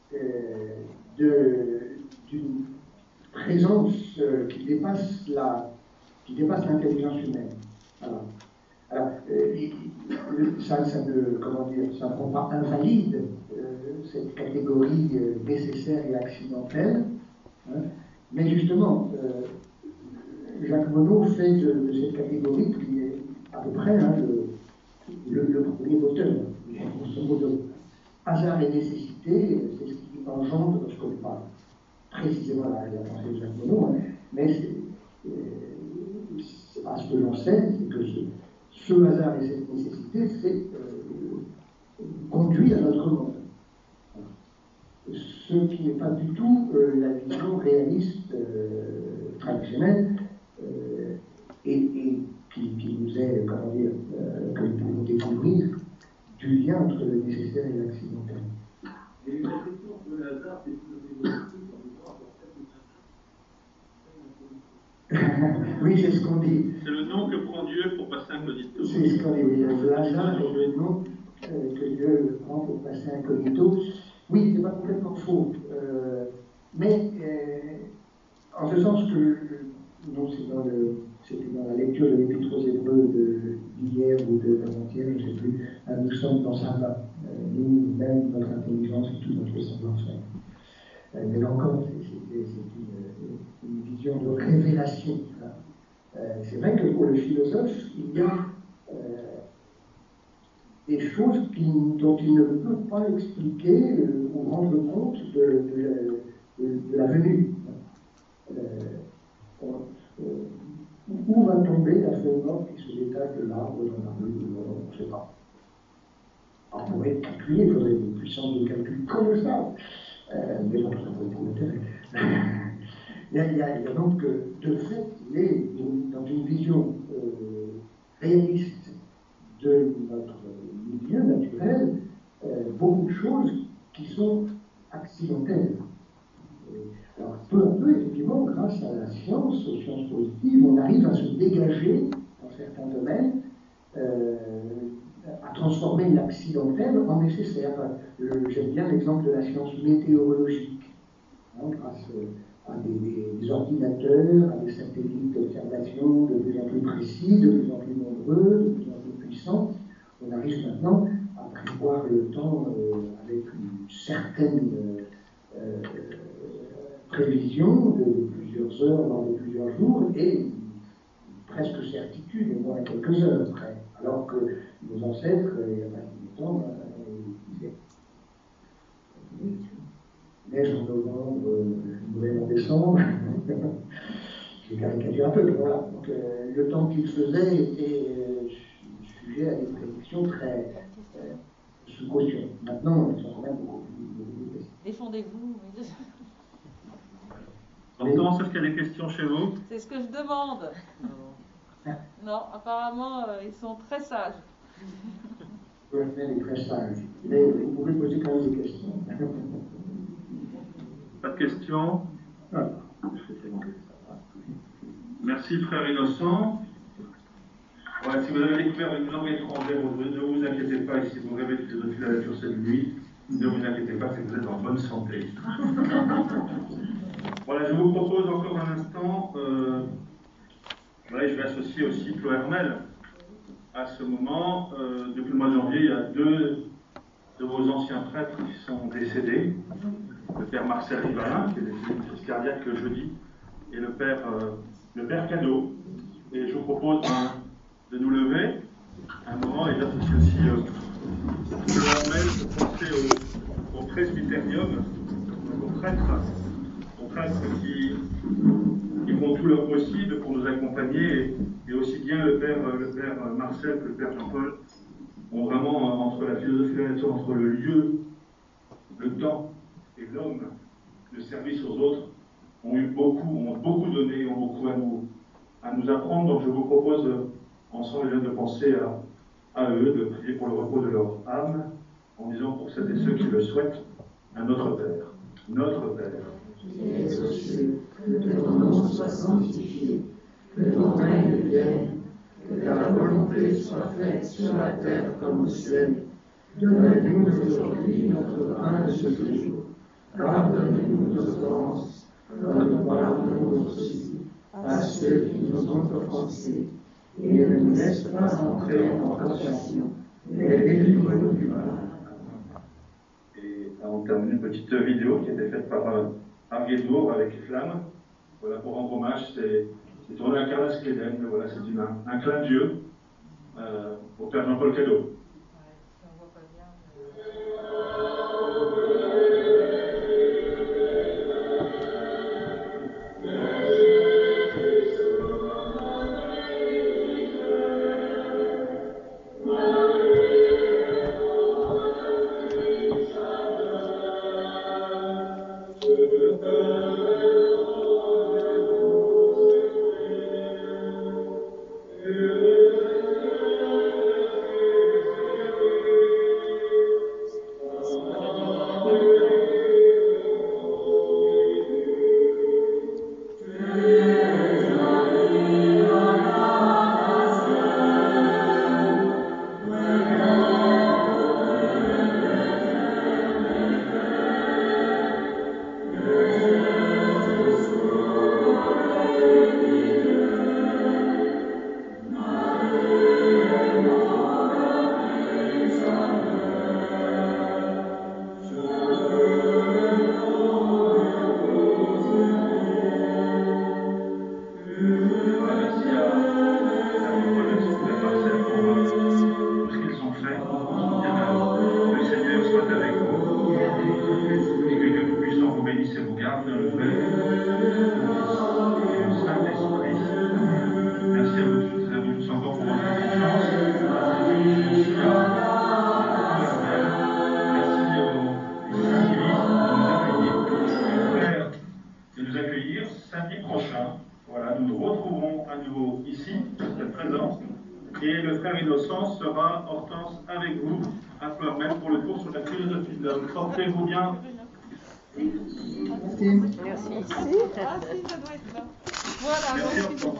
euh, d'une présence euh, qui dépasse la qui dépasse l'intelligence humaine. Alors, alors euh, ça, ça ne, comment dire, ça ne rend pas invalide euh, cette catégorie euh, nécessaire et accidentelle, hein, mais justement, euh, Jacques Monod fait de, de cette catégorie, qui est à peu près hein, le, le, le premier moteur, grosso modo. Hasard et nécessité, c'est ce qui engendre, je ne connais pas précisément la, la pensée de Jacques Monod, hein, mais c'est, euh, à ce que j'en sais, c'est que ce, ce hasard et cette nécessité, c'est euh, conduit à notre monde. Ce qui n'est pas du tout euh, la vision réaliste euh, traditionnelle euh, et, et qui, qui nous est, comment dire, euh, que nous pouvons découvrir du lien entre le nécessaire et l'accidentel. Et la question de le hasard, c'est oui, c'est ce qu'on dit. C'est le nom que prend Dieu pour passer incognito. C'est ce qu'on dit, oui. Le hasard est le nom euh, que Dieu prend pour passer incognito. Oui, c'est pas complètement faux. Euh, mais euh, en ce sens que, non, c'est dans, le, dans la lecture de l'Épître aux Hébreux d'hier ou de l'avant-hier, je ne sais plus, hein, nous sommes dans sa main. Euh, nous, même notre intelligence et tout notre savoir-faire. Euh, mais là encore, c'est une, une vision de révélation. Hein. Euh, c'est vrai que pour le philosophe, il y a euh, des choses qui, dont il ne peut pas expliquer euh, ou rendre compte de, de, de, de la venue. Euh, on, euh, où va tomber la feuille morte qui se détache de l'arbre dans la rue? On ne sait pas. Alors, on pourrait calculer, il faudrait une puissance de calcul colossale. Euh, mais bon, ça n'a pas beaucoup d'intérêt. Il y, a, il, y a, il y a donc, de fait, il est dans une vision euh, réaliste de notre milieu naturel, euh, beaucoup de choses qui sont accidentelles. Alors, peu à peu, effectivement, grâce à la science, aux sciences positives, on arrive à se dégager, dans certains domaines, euh, à transformer l'accidentel en nécessaire. J'aime bien l'exemple de la science météorologique. Hein, grâce à des, des, des ordinateurs, à des satellites d'observation de plus en plus précis, de plus en plus nombreux, de plus en plus puissants, on arrive maintenant à prévoir le temps euh, avec une certaine euh, euh, prévision de plusieurs heures, voire de plusieurs jours, et presque certitude, au moins quelques heures près. Alors que nos ancêtres, il y a pas si longtemps, ils disaient neige en novembre, nouvelle en décembre. Je caricature un peu, mais voilà. Donc, euh, le temps qu'il faisait était euh, sujet à des prédictions très, euh, sous caution. Maintenant, ils sont quand même beaucoup plus. Défendez-vous. Hortense, est-ce qu'il y a des questions chez vous? C'est ce que je demande. Non, apparemment, euh, ils sont très sages. Le fait est très sage. Mais vous pouvez poser quand même des questions. Pas de questions? Voilà. Merci, frère Innocent. Ouais, si vous avez découvert une langue étrangère, ne vous inquiétez pas, et si vous rêvez de philosophie de la nature cette nuit, ne vous inquiétez pas, c'est que vous êtes en bonne santé. Voilà, je vous propose encore un instant, euh, voilà, je vais associer aussi Claude Hermel à ce moment. Euh, depuis le mois de janvier, il y a deux de vos anciens prêtres qui sont décédés. Le père Marcel Rivalin, qui est décédé d'une crise cardiaque le jeudi, et le père, euh, le père Cadeau. Et je vous propose hein, de nous lever un moment et d'associer aussi euh, Claude Hermel, de penser au, au presbytérium, aux prêtres, aux prêtres qui, qui font tout leur possible pour nous accompagner, et, et aussi bien le père, le père Marcel que le père Jean-Paul ont vraiment, euh, entre la philosophie de la nature, entre le lieu, le temps et l'homme, le service aux autres, ont eu beaucoup, ont beaucoup donné, ont beaucoup à nous, à nous apprendre. Donc je vous propose euh, ensemble de penser à, à eux, de prier pour le repos de leur âme, en disant pour celles et ceux qui le souhaitent, à notre Père. Notre Père. Qui es aux cieux, que ton nom soit sanctifié, que ton règne vienne, que ta volonté soit faite sur la terre comme au ciel. Donne-nous aujourd'hui notre pain de ce jour. Pardonne-nous nos offenses, comme nous pardonnons aussi à ceux qui nous ont offensés. Et ne nous laisse pas entrer en tentation, mais délivre-nous du mal. Et on termine une petite vidéo qui a été faite par euh, Arguedour avec Flamme. Voilà, pour rendre hommage, c'est tourné à Carlas Cléden, voilà, c'est un, un clin d'yeux euh, au père Jean-Paul Cadeau. Portez-vous bien. Merci. Merci. Ah si, ça doit être là. Voilà. Merci.